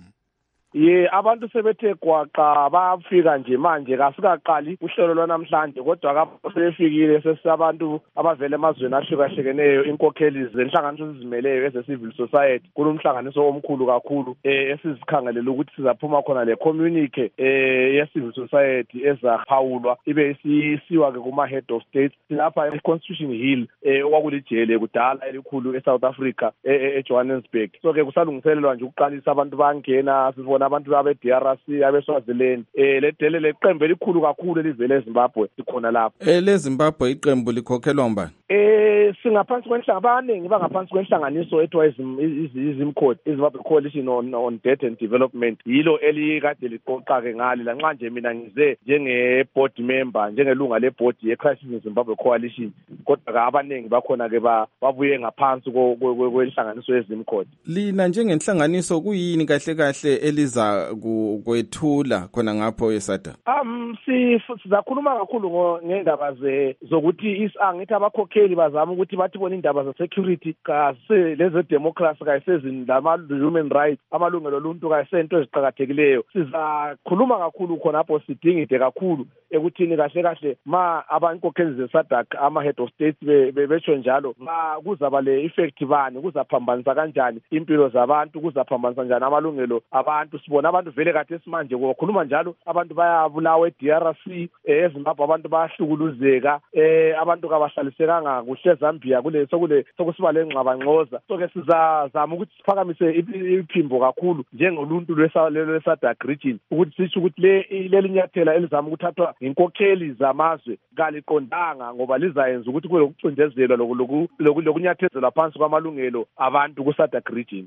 Ye abantu sebethe gwaqa bafika nje manje kasikaqali uhlelo lwanamhlanje kodwa kasefikile sesisabantu abavele emazweni ahlukahlukeneyo inkokheli zenhlanganiso ezizimeleyo eze-civil society kulomhlanganiso omkhulu kakhulu eh esizikhangelela ukuthi sizaphuma khona le communique eh ye-civil society ezaphawulwa ibe isisiwa ke kuma head of state lapha e-Constitution Hill eh okwakulijele kudala elikhulu eSouth Africa eJohannesburg. So ke kusalungiselelwa nje ukuqalisa abantu bangena sibona abantu abe D R C abeSwaziland eh ledele leqembu elikhulu kakhulu elivele eZimbabwe likhona lapho. Eh leZimbabwe iqembu likhokhelwa ngubani? Eh singaphansi kwenhlangano abaningi bangaphansi kwenhlanganiso ethiwa izimkhodi iZimbabwe Coalition on, on Debt and Development yilo elikade liqoqa ke ngale la nxa nje mina ngize njenge board member njengelunga le board ye Crisis in Zimbabwe Coalition kodwa ka abaningi bakhona ke babuye ngaphansi kwenhlanganiso yezimkhodi. Lina njengenhlanganiso kuyini kahle kahle eliza kwethula khona ngapho eSADC? Um sizakhuluma kakhulu ngendaba zokuthi isangithi abakhokhe bazama ukuthi bathi bona indaba ze-security kase leze democracy kayisezindaba human rights amalungelo oluntu kayisento eziqhakathekileyo. Sizakhuluma kakhulu khonapho sidingide kakhulu ekuthini kahle kahle ma abankokheli ze-SADC ama head of state bebetsho njalo ma kuzaba le effect bani kuzaphambanisa kanjani impilo zabantu kuzaphambanisa njani amalungelo abantu. Sibona abantu vele kade simanje kukhuluma njalo abantu bayabulawa e-D R C eZimbabwe abantu bayahlukuluzeka eh abantu kabahlalisekanga kuhle Zambia kule sokule sokusiba lengxaba ngxoza. So ke sizazama ukuthi siphakamise iphimbo kakhulu njengoluntu lweSADC region ukuthi sisho ukuthi le lelinyathela elizama ukuthathwa inkokheli zamazwe kaliqondanga ngoba lizayenza ukuthi kube ukucindezelwa lokunyathezelwa phansi kwamalungelo abantu kuSADC region.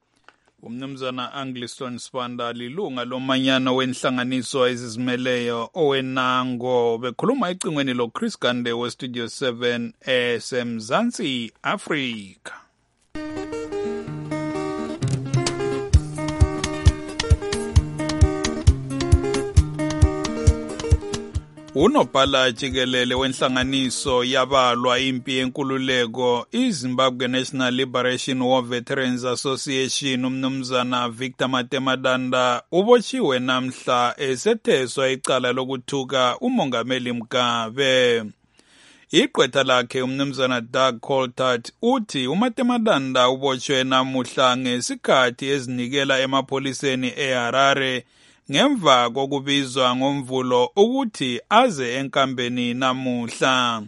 Umnumzana Angliston Sibanda lilunga lomanyano wenhlanganiso ezizimeleyo owenango bekhuluma ecingweni lo Chris Gande we Studio seven esemzansi Africa. Unobhala jikelele wenhlanganiso yabalwa impi yenkululeko iZimbabwe National Liberation War Veterans Association umnumzana Victor Matemadanda ubotshiwe namhla esetheswa icala lokuthuka umongameli Mugabe. Iqwetha lakhe umnumzana Doug Coltart uthi uMatemadanda ubotshwe namuhla ngesikhathi ezinikela emapholiseni eHarare ngemva kokubizwa ngomvulo ukuthi aze enkambeni namuhla.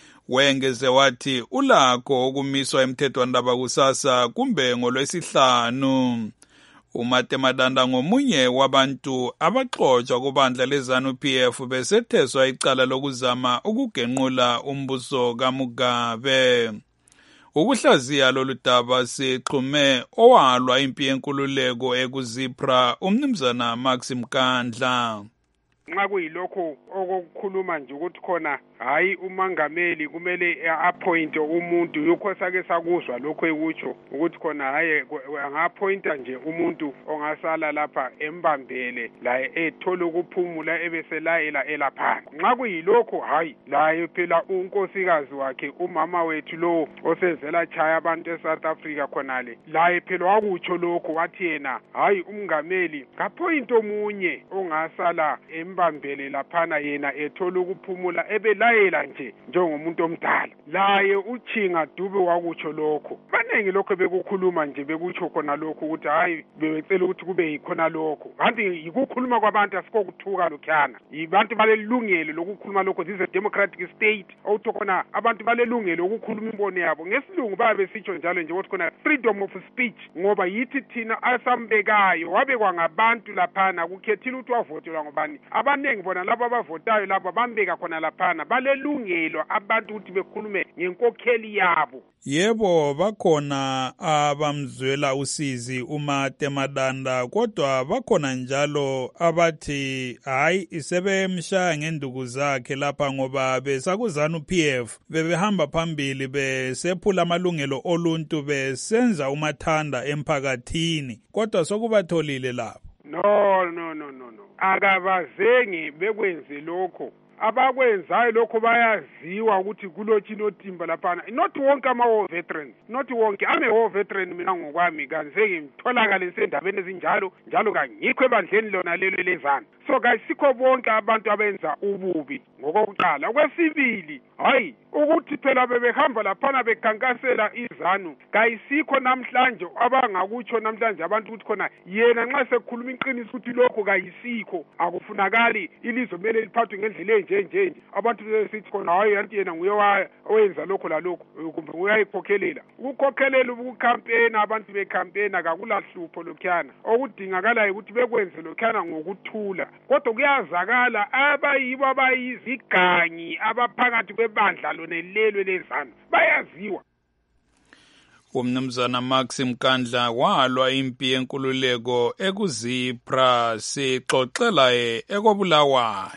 Wengeze wathi ulakho ukumiswa emthethwandaba kusasa kumbe ngolwesihlanu. uMatemadanda ngomunye wabantu abaxotsha kubandla leZANU-P F besetheswa icala lokuzama ukugenqula umbuso kaMugabe. Ukuhlaziya lolu daba sixhume owalwa impi yenkululeko ekuzipra umnumzana Maxim Kandla. Nxa kuyilokho okukhuluma nje ukuthi khona hayi umangameli kumele appointe umuntu yokho sake sakuzwa lokho ekutsho ukuthi khona hayi angappointa nje umuntu ongasala lapha embambele la ethola ukuphumula ebeselayela elapha. Nxa kuyilokho hayi la phela unkosikazi wakhe umama wethu lo osezela chaya abantu eSouth Africa khonale la phela wakutsho lokho wathi yena hayi umngameli kappoint omunye ongasala embambele laphana yena ethola ukuphumula ebelayela nje njengomuntu omdala. Laye uChinga Dube wakutsho lokho. Banengi lokho bekukhuluma nje bekutsho khona lokho ukuthi hayi bebecela ukuthi kube yikhona lokho. Kanti yikukhuluma kwabantu asikokuthuka lokhana. Yibantu balelungelo lokukhuluma lokho. This is a democratic state. Awutho khona abantu balelungelo ukukhuluma imbono yabo. Ngesilungu babe sitsho njalo nje ukuthi khona freedom of speech ngoba yithi thina asambekayo wabekwa ngabantu laphana kukhethile ukuthi wavotelwa ngobani. Abanengi bona labo abavotayo labo bambeka khona laphana balelungelo abantu ukuthi bekhulume ngenkokheli yabo. Yebo bakhona abamzwela usizi uMatemadanda kodwa bakhona njalo abathi hayi isebemshaya ngenduku zakhe lapha ngoba besakuzANU-P F bebehamba phambili besephula amalungelo oluntu besenza umathanda emphakathini kodwa sokubatholile lapho. No no no no no. Akabazengi bekwenze lokho. Abakwenzayo lokho bayaziwa ukuthi kulothini otimba laphana. Not wonke ama-war veterans, not wonke. I'm a war veteran mina ngokwami kanze ngitholakala esendabeni ezinjalo njalo kangikho ebandleni lona lelo leZANU. So kayisikho bonke abantu abenza ububi ngokokuqala. Okwesibili, hayi ukuthi phela bebehamba laphana bekhankasela iZANU kayisikho namhlanje abangakutsho namhlanje abantu ukuthi khona yena nxa sekukhuluma iqiniso ukuthi lokho kayisikho akufunakali ilizwe kumele liphathwe ngendlela enje nje abantu besithi khona hayi anti yena nguye owenza lokho la lokho kumbe uyayikhokhelela ukukhokhelela ukucampaign abantu becampaign akakulahlupho lokhana okudingakala ukuthi bekwenze lokhana ngokuthula kodwa kuyazakala abayibo abayiziganyi abaphakathi kwebandla lonelelwe leZANU bayaziwa. Umnumzana Maxim Kandla walwa impi yenkululeko ekuzipra sixoxela ekobulawayo.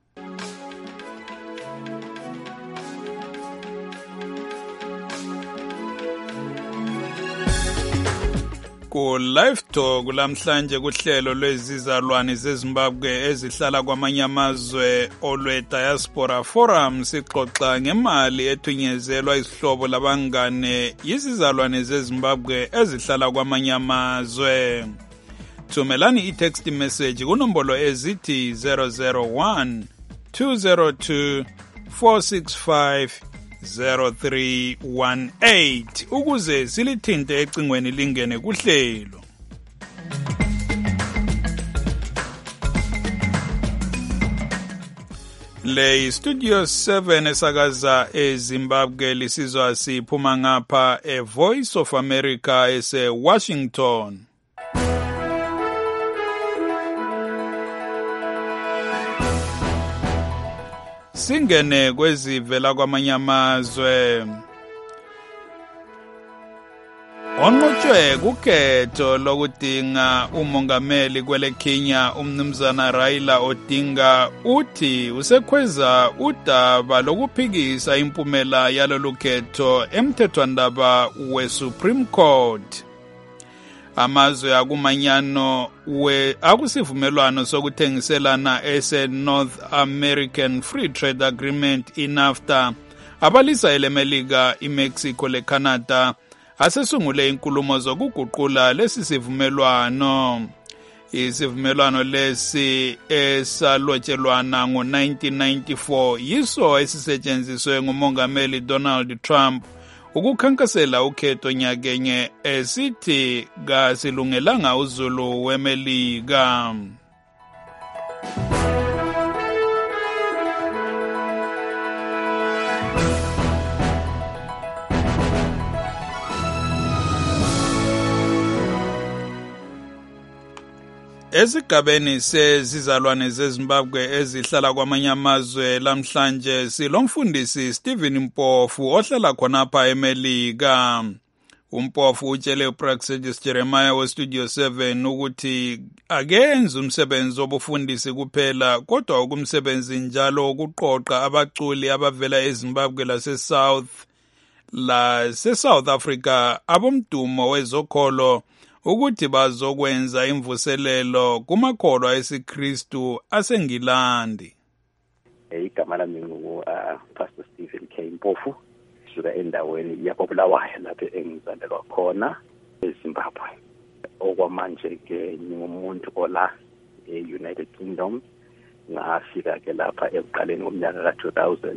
Ku live talk lamhlanje kuhlelo lwezizalwane zeZimbabwe ezihlala kwamanye amazwe olwe Diaspora Forum sixoxa ngemali ethunyezelwa izihlobo labangane yizizalwane zeZimbabwe ezihlala kwamanye amazwe. Thumelani i-text message kunombolo ezithi zero zero one two zero two four six five zero three one eight ukuze silithinte ecingweni lingene kuhlelo. Le Studio seven esakaza eZimbabwe lisizwa siphuma ngapha e Voice of America ese Washington. Singene kwezivela kwamanye amazwe. Onqotshwe kukhetho lokudinga umongameli kwele Kenya umnumzana Raila Odinga uthi usekhweza udaba lokuphikisa impumela yalolu khetho emthethwandaba we Supreme Court. amazwe akumanyano we akusivumelwano sokuthengiselana ese North American Free Trade Agreement iNAFTA abalisa elemelika iMexico leCanada asesungule inkulumo zokuguqula lesi sivumelwano. Isivumelwano lesi esalotshelwana ngo nineteen ninety-four yiso esisetshenziswe ngumongameli Donald Trump ukukhankasela ukhetho nyakenye esithi kasilungelanga uzulu wemelika. Esigabeni sezizalwane zeZimbabwe ezihlala kwamanye amazwe lamhlanje silomfundisi Stephen Mpofu ohlala khonapha eMelika. uMpofu utshele uPraxedis Jeremiah weStudio seven ukuthi akenzi umsebenzi wobufundisi kuphela kodwa ukumsebenzi njalo ukuqoqa abaculi abavela eZimbabwe laseSouth laseSouth Africa abomdumo wezokholo ukuthi bazokwenza imvuselelo kumakholwa esiKristu aseNgilandi. Igama lami ngu Pastor Stephen K Mpofu suka endaweni yaBulawayo lapho engizalelwa khona eZimbabwe. Okwamanje ke ngingumuntu ola eUnited Kingdom, ngafika ke lapha ekuqaleni komnyaka ka two thousand.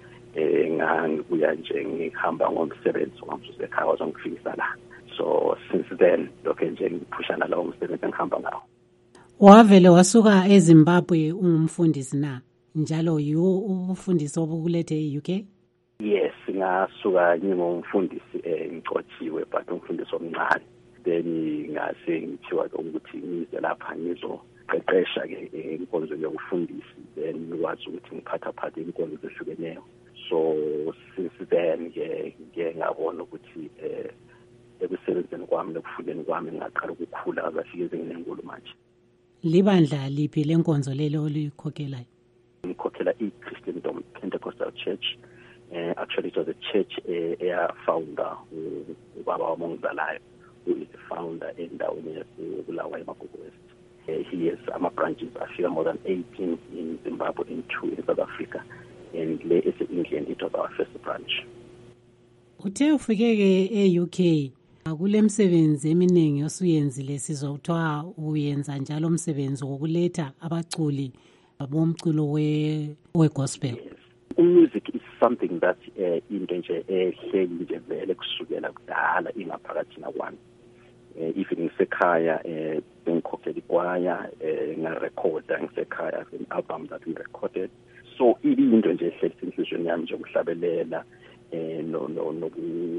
Eh ngibuya nje ngihamba ngomsebenzi wami usekhaya wazongifikisa la. So since then lokho nje ngiphushana lawo umsebenzi engihamba ngawo. Wavele wasuka eZimbabwe ungumfundisi na njalo yiwo ubufundisi obukulethe eU K? Yes, ngasuka ngingumfundisi engcotshiwe but umfundisi omncane. Then ngase ngithiwa ukuthi ngize lapha ngizoqeqesha ke inkonzo yokufundisi, then ngikwazi ukuthi ngiphatha phatha inkonzo ezihlukeneyo. So since then ke ngeke ngabona ukuthi eh ekusebenzeni kwami lokufundeni kwami ngaqala ukukhula azafike ezingeni enkulu manje. Libandla liphi lenkonzo lelo olikhokhelayo? Ngikhokhela iChristendom Pentecostal Church. Uh, actually it was a church uh, founder ubaba wamongizalayo who is the founder endaweni yaseBulawayo eMagugu West. Uh, he has ama branches afika more than eighteen in Zimbabwe and two in South Africa, and le is in England. It was our first branch. Uthe ufike e-U K akule msebenzi eminingi osuyenzile sizwa kuthiwa uyenza njalo umsebenzi wokuletha abaculi bomculo we we gospel. Yes. Music is something that uh, into nje ehleli nje vele kusukela kudala ingaphakathi nakwami. Uh, even ngisekhaya eh ngikhokhela ikwaya ngarecorda ngisekhaya an album that we recorded. So into nje ehleli inhliziyo yami nje ukuhlabelela eh no no no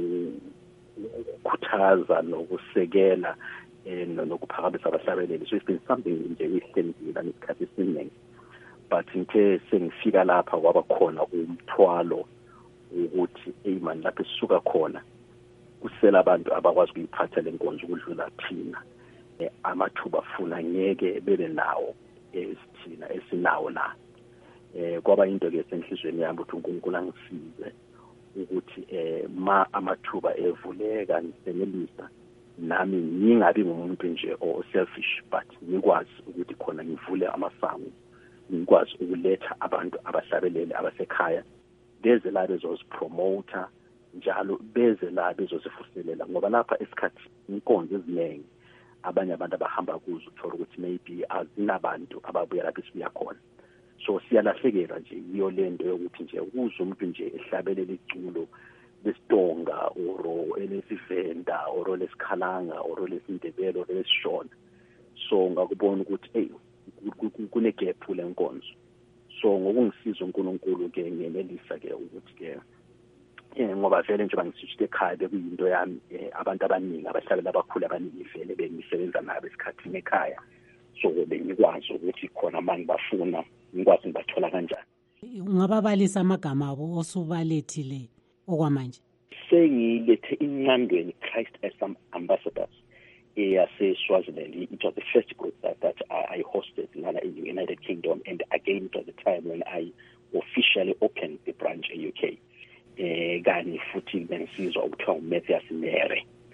kukhuthaza nokusekela eh nokuphakamisa abahlabeleli. So it's been something nje ehlelile ngesikhathi esiningi. But ngithe sengifika lapha kwaba khona umthwalo ukuthi eyimani lapho sisuka khona kusela abantu abakwazi ukuyiphatha lenkonzo ukudlula thina. Eh, amathuba afuna ngeke bebe nawo esithina esinawo la. Eh kwaba into ke senhlizweni yami ukuthi uNkulunkulu angisize ukuthi eh ma amathuba evuleka ngisenelisa nami ngingabi ngumuntu nje o selfish, but ngikwazi ukuthi khona ngivule amasango, ngikwazi ukuletha abantu abahlabeleli abasekhaya beze la bezozipromoter njalo beze la bezozifuselela, ngoba lapha esikhathi inkonzo eziningi abanye abantu abahamba kuzo uthola ukuthi maybe azinabantu ababuya lapho sibuya khona. So siyalahlekelwa nje iyo lento yokuthi nje ukuze umuntu nje ehlabelela iculo lestonga oro elesivenda oro lesikhalanga oro lesindebelo lesishona. So ngakubona ukuthi hey kune gap lenkonzo. So ngokungisiza uNkulunkulu ke ngenelisa ke ukuthi ke eh ngoba vele nje bangisishite ekhaya bekuyinto yami abantu abaningi abahlabela abakhulu abaningi vele bengisebenza nabo esikhathini ekhaya. So bengikwazi ukuthi khona manje bafuna ngikwazi ngibathola kanjani. Ungababalisa amagama abo osubalethile okwamanje? Sengilethe inqandweni Christ as some ambassadors. Yase Swaziland. It was the first group that, that I hosted in the United Kingdom, and again it was the time when I officially opened the branch in U K. Gani futhi bensizwa ukuthiwa uMatthias Mere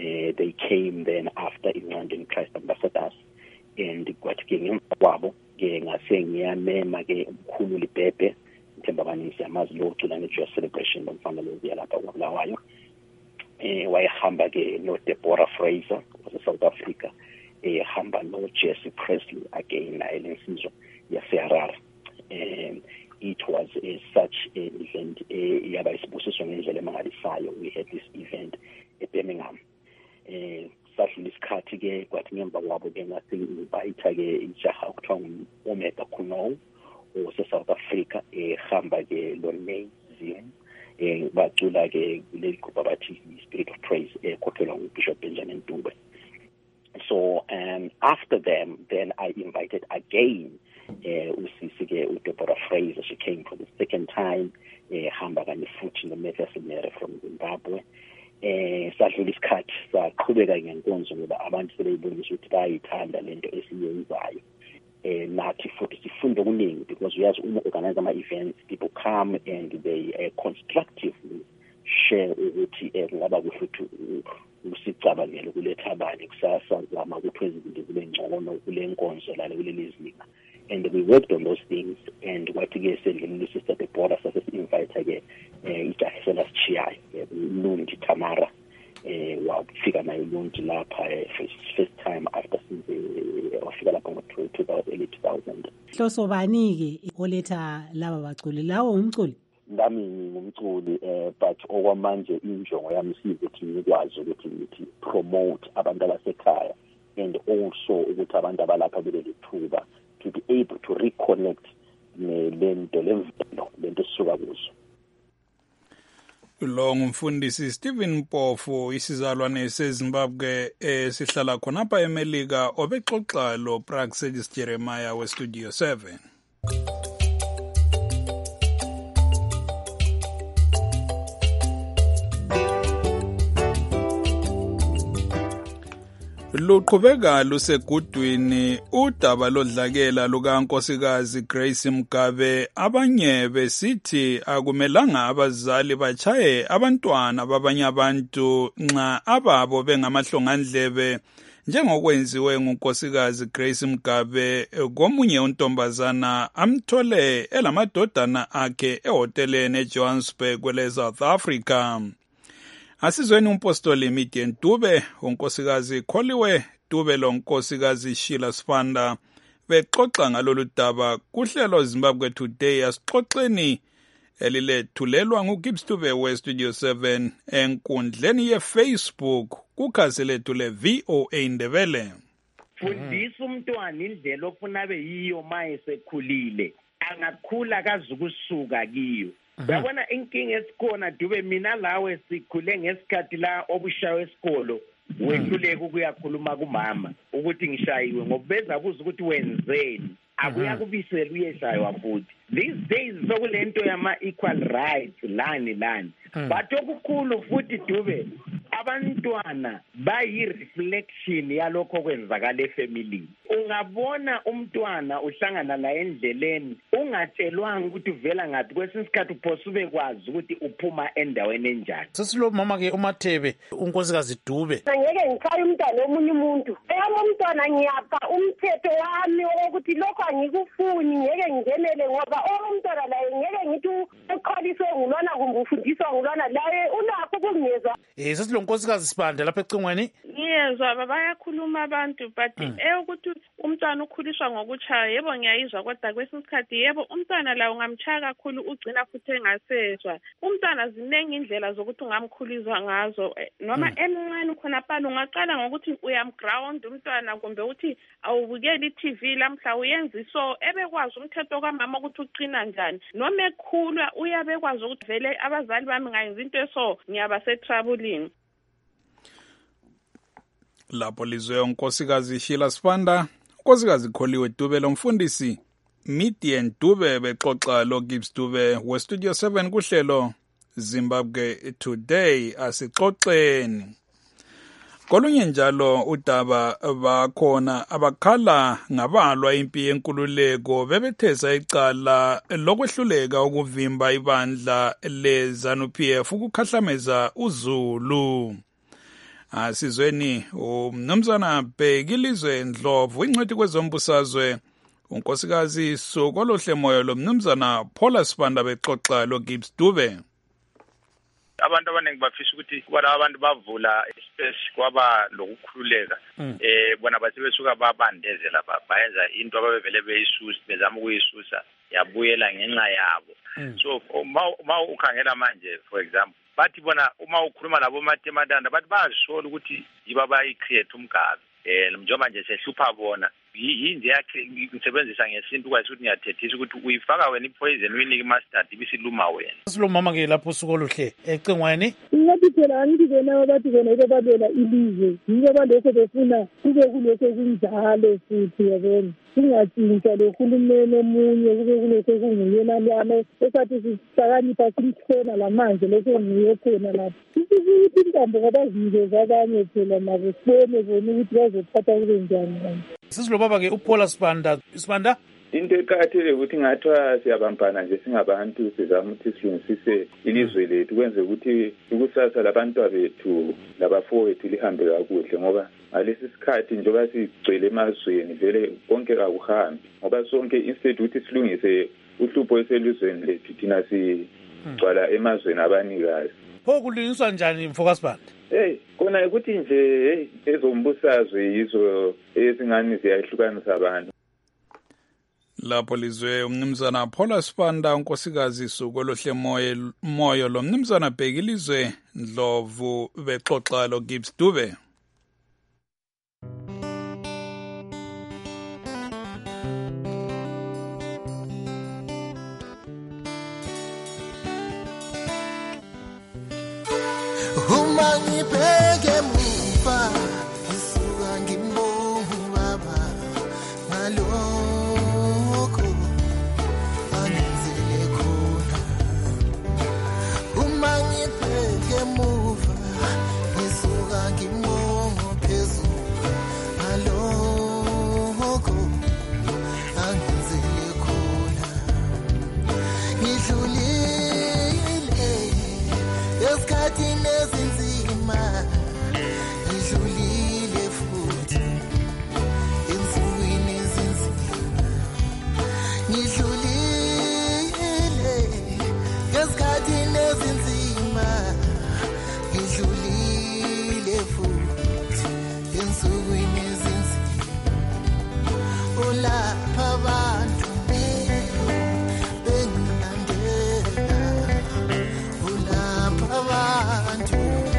Uh, they came then after in Christ Ambassadors, and kwathi ke ngemva kwabo ke ngase ngiyamema ke umkhulu Libhebhe Themba Banisi amazi lo ucula ne-Joyous Celebration bomfana lo yalapha kwaBulawayo. Eh wayehamba ke no Deborah Fraser was South Africa, eh hamba no Jesse Presley again na eLensizwa yaseHarare. And it was uh, such an event yaba isibusiso ngendlela emangalisayo. We had this event at Birmingham. Eh sadlula isikhathi ke kwathi ngemva kwabo ke ngase invite ke ijaha okuthiwa uMega Kuno ose South Africa ehamba ke lo Museum eh bacula ke le group abathi Spirit of Praise ekhokhelwa nguBishop Benjamin Dube. So um after them then I invited again uh usisi ke uDeborah Fraser. She came for the second time ehamba kanye futhi noMetha Semere from Zimbabwe. Eh sadlula isikhathi saqhubeka ngenkonzo ngoba abantu sebeyibonisa ukuthi bayithanda lento esiyenzayo. Eh nathi futhi sifunda okuningi because uyazi uma organize ama events people come and they uh, constructively share ukuthi ngaba kufuthi usicabangela ukuletha abanye kusasa zama ukuthi izinto zibe ngcono kule nkonzo la kuleli zinga. And we worked on those things, and what we said in the sister the border service invite again ijahisela sichiyayo Lundi Tamara eh wafika nayo Lundi lapha first time after since wafika lapha ngo two thousand. Hloso bani ke oletha laba baculi lawo umculi? Nami ngumculi eh but okwamanje injongo yami sizothi ngikwazi ukuthi ngithi promote abantu abasekhaya and also ukuthi abantu abalapha belelithuba to be able to reconnect nelento lemvelo lento sisuka kuzo. Lo ngumfundisi Stephen Mpofu isizalwane seZimbabwe esihlala khonapha eMelika obexoxa lo Praxedis Jeremiah we Studio seven. Luqhubeka lusegudwini udaba lodlakela lukaNkosikazi Grace Mugabe. Abanye besithi akumelanga abazali bachaye abantwana babanye abantu nxa ababo bengamahlongandlebe njengokwenziwe nguNkosikazi Grace Mugabe komunye untombazana amthole elamadodana akhe ehoteleni eJohannesburg kwele South Africa. Asizweni umpostoli Midian Dube, unkosikazi Kholiwe Dube lo nkosikazi Sheila Sifanda bexoxa ngalolu daba kuhlelo Zimbabwe Today. Asixoxeni elilethulelwa nguGibbs Dube we Studio seven enkundleni yeFacebook kukhasi lethu le V O A Ndebele. Fundisa umntwana indlela ofuna abe yiyo mayesekhulile, angakhula kazukusuka kiyo. Yabona inkinga esikhona Dube, mina lawe sikhule ngesikhathi la obushawe esikolo wehluleka ukuyakhuluma kumama ukuthi ngishayiwe ngobeza buza ukuthi wenzeni, akuya kubisela uyeshaywa futhi. These days sokulento yama equal rights lani lani, but okukhulu futhi Dube abantwana bayi reflection yalokho kwenzakala efamily. Ungabona umntwana uhlangana la endleleni ungatshelwanga ukuthi uvela ngathi, kwesinye isikhathi uphosa ube kwazi ukuthi uphuma endaweni enjani. Sesilo mama ke uMathebe unkosikazi Dube. Ngeke ngichaye umntwana omunye umuntu. Eyami umntwana ngiyapha umthetho wami ukuthi lokho angikufuni, ngeke ngenele ngoba umntwana la ngeke ngithi uqaliswe ngulona kumbe ufundiswa ngulona la unakho ukungezwa. Eh sesilo nkosikazi Sibanda lapha ecingweni. Yezwa bayakhuluma abantu but eh ukuthi umntwana ukhuliswa ngokuchaya, yebo ngiyayizwa, kodwa kwesinye isikhathi yebo umntwana la ungamchaya kakhulu ugcina futhi engasezwa. Umntwana ziningi indlela zokuthi ungamkhulizwa ngazo, noma emncane khona phala ungaqala ngokuthi uyamground umntwana kumbe uthi awubukeli i-T V lamhla uyenza so ebekwazi umthetho kamama ukuthi uqina njani, noma ekhulwa uyabekwazi ukuthi vele abazali bami ngayenza into eso ngiyaba setroubling. Lapho lizwe unkosikazi Sheila Sifanda, unkosikazi Kholiwe Dube lo mfundisi Midian Dube bexoxa lo Gibbs Dube we Studio seven kuhlelo Zimbabwe Today. Asixoxeni kolunye njalo udaba bakhona abakhala ngabalwa impi yenkululeko bebethesa icala lokwehluleka ukuvimba ibandla le ZANU P F ukukhahlameza uZulu. Asizweni umnumzana Bhekilizwe Ndlovu ingcwethi kwezombusazwe unkosikazi Sokolohle Moyo lo mnumzana Paula Sibanda bexoxa lo Gibbs Dube. Abantu abaningi bafisa ukuthi kuba abantu bavula ispace kwaba lokukhululeka eh bona bathi besuka babandezela bayenza into abavele beyisusa bezama ukuyisusa yabuyela ngenxa yabo. So uma ukhangela manje for example bathi bona uma ukhuluma labo matemadanda bathi bazisola ukuthi yiba bayi create umkazi eh njengoba nje sehlupha bona yinje yakhe ngisebenzisa ngesintu kwathi ukuthi ngiyathethisa ukuthi uyifaka wena ipoison uyinike mustard ibisiluma wena siluma manje lapho usuku oluhle ecingweni ngathi phela angithi bona bathi bona bababela ilizwe yibo balokho befuna kube kulokho kunjalo futhi yabona singatshintsha lo hulumeni omunye kube kulokho kunguyena lana esathi sihlakanipha simkhona lamanje lokho nguye khona lapho ukuthi intambo kabazinikeza abanye phela nabo sibone bona ukuthi bazothatha kube njani. Sizilobaba ke uPaula Sibanda Sibanda into eqakathekile ukuthi ngathwa siyabambana nje singabantu sizama ukuthi silungisise ilizwe lethu kwenze ukuthi ikusasa labantu bethu labafowethu lihambe kakuhle ngoba ngalesi sikhathi njengoba sigcwele emazweni vele konke akuhambi ngoba sonke instead ukuthi silungise uhlupho eselizweni lethu thina sigcwala emazweni abanikazi. Pho kulungiswa njani mfoka Sibanda? Hey kona ukuthi nje hey ezombusazwe yizo ezingani ziyahlukanisa abantu. Lapho lizwe umnumzana Paula Sibanda unkosikazi Sokolohle Moyo Moyo lo mnumzana Bhekilizwe Ndlovu bexoxa lo Gibbs Dube. Uma ngibheke muva isuka ngimbovu baba ngalokho angenzele khona. Uma ngibheke muva isuka ngimbovu phezulu ngalokho angenzele khona. Ngidlulile esikhathini ezinzima ngidlulile futhi ensukwini ezinzima ngidlulile esikhathini ezinzima ngidlulile futhi ensukwini ezinzima ulapha abantu bengilandela ulapha abantu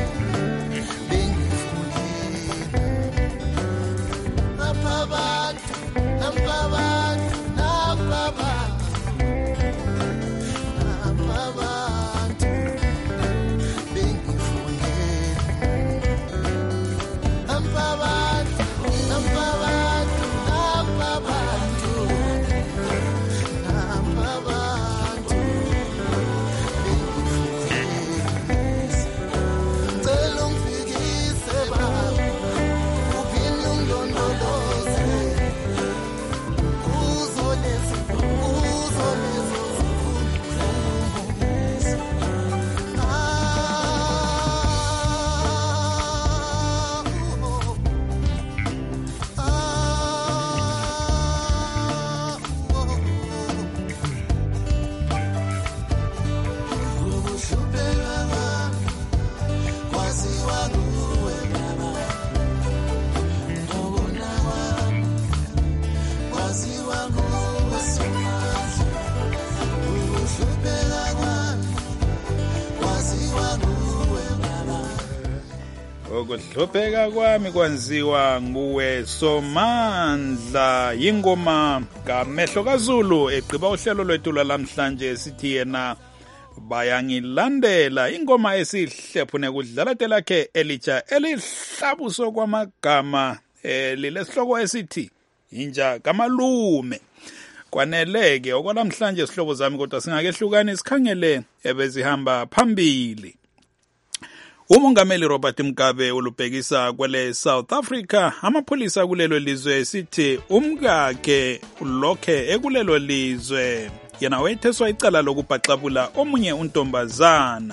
Ukudlubheka kwami kwenziwa nguwe Somandla yingoma kaMehlo kaZulu egqiba uhlelo lwethu lamhlanje sithi yena bayangilandela ingoma esihlephune kudlala lakhe elitsha elihlabuso kwamagama lilesihloko esithi inja kamalume. Kwaneleke okwalamhlanje sihlobo zami kodwa singakehlukani sikhangele ebezihamba phambili. Umongameli Robert Mugabe ulubhekisa kwele South Africa amapholisa kulelo lizwe sithi umkakhe lokhe ekulelo lizwe yena wetheswa icala lokubhaxabula omunye untombazana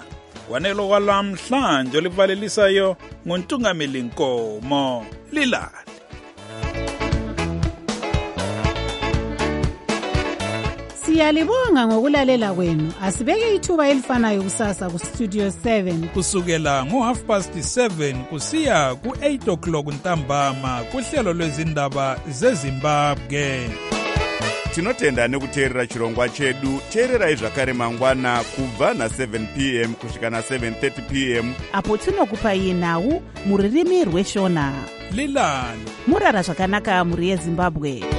wanelo kwalamhlanje olivalelisayo nguntungameli Nkomo. Lilale. Siyalibonga ngokulalela kwenu. Asibeke ithuba elifanayo kusasa ku Studio seven kusukela ngo half past seven kusiya ku eight o'clock ntambama kuhlelo lwezindaba zeZimbabwe. Tinotenda nekuteerera chirongwa chedu. Teererai zvakare mangwana kubva na seven p m kusvika na seven thirty p m apo tinokupai nhau muririmi rweshona. Lilani. Murara zvakanaka muri yeZimbabwe.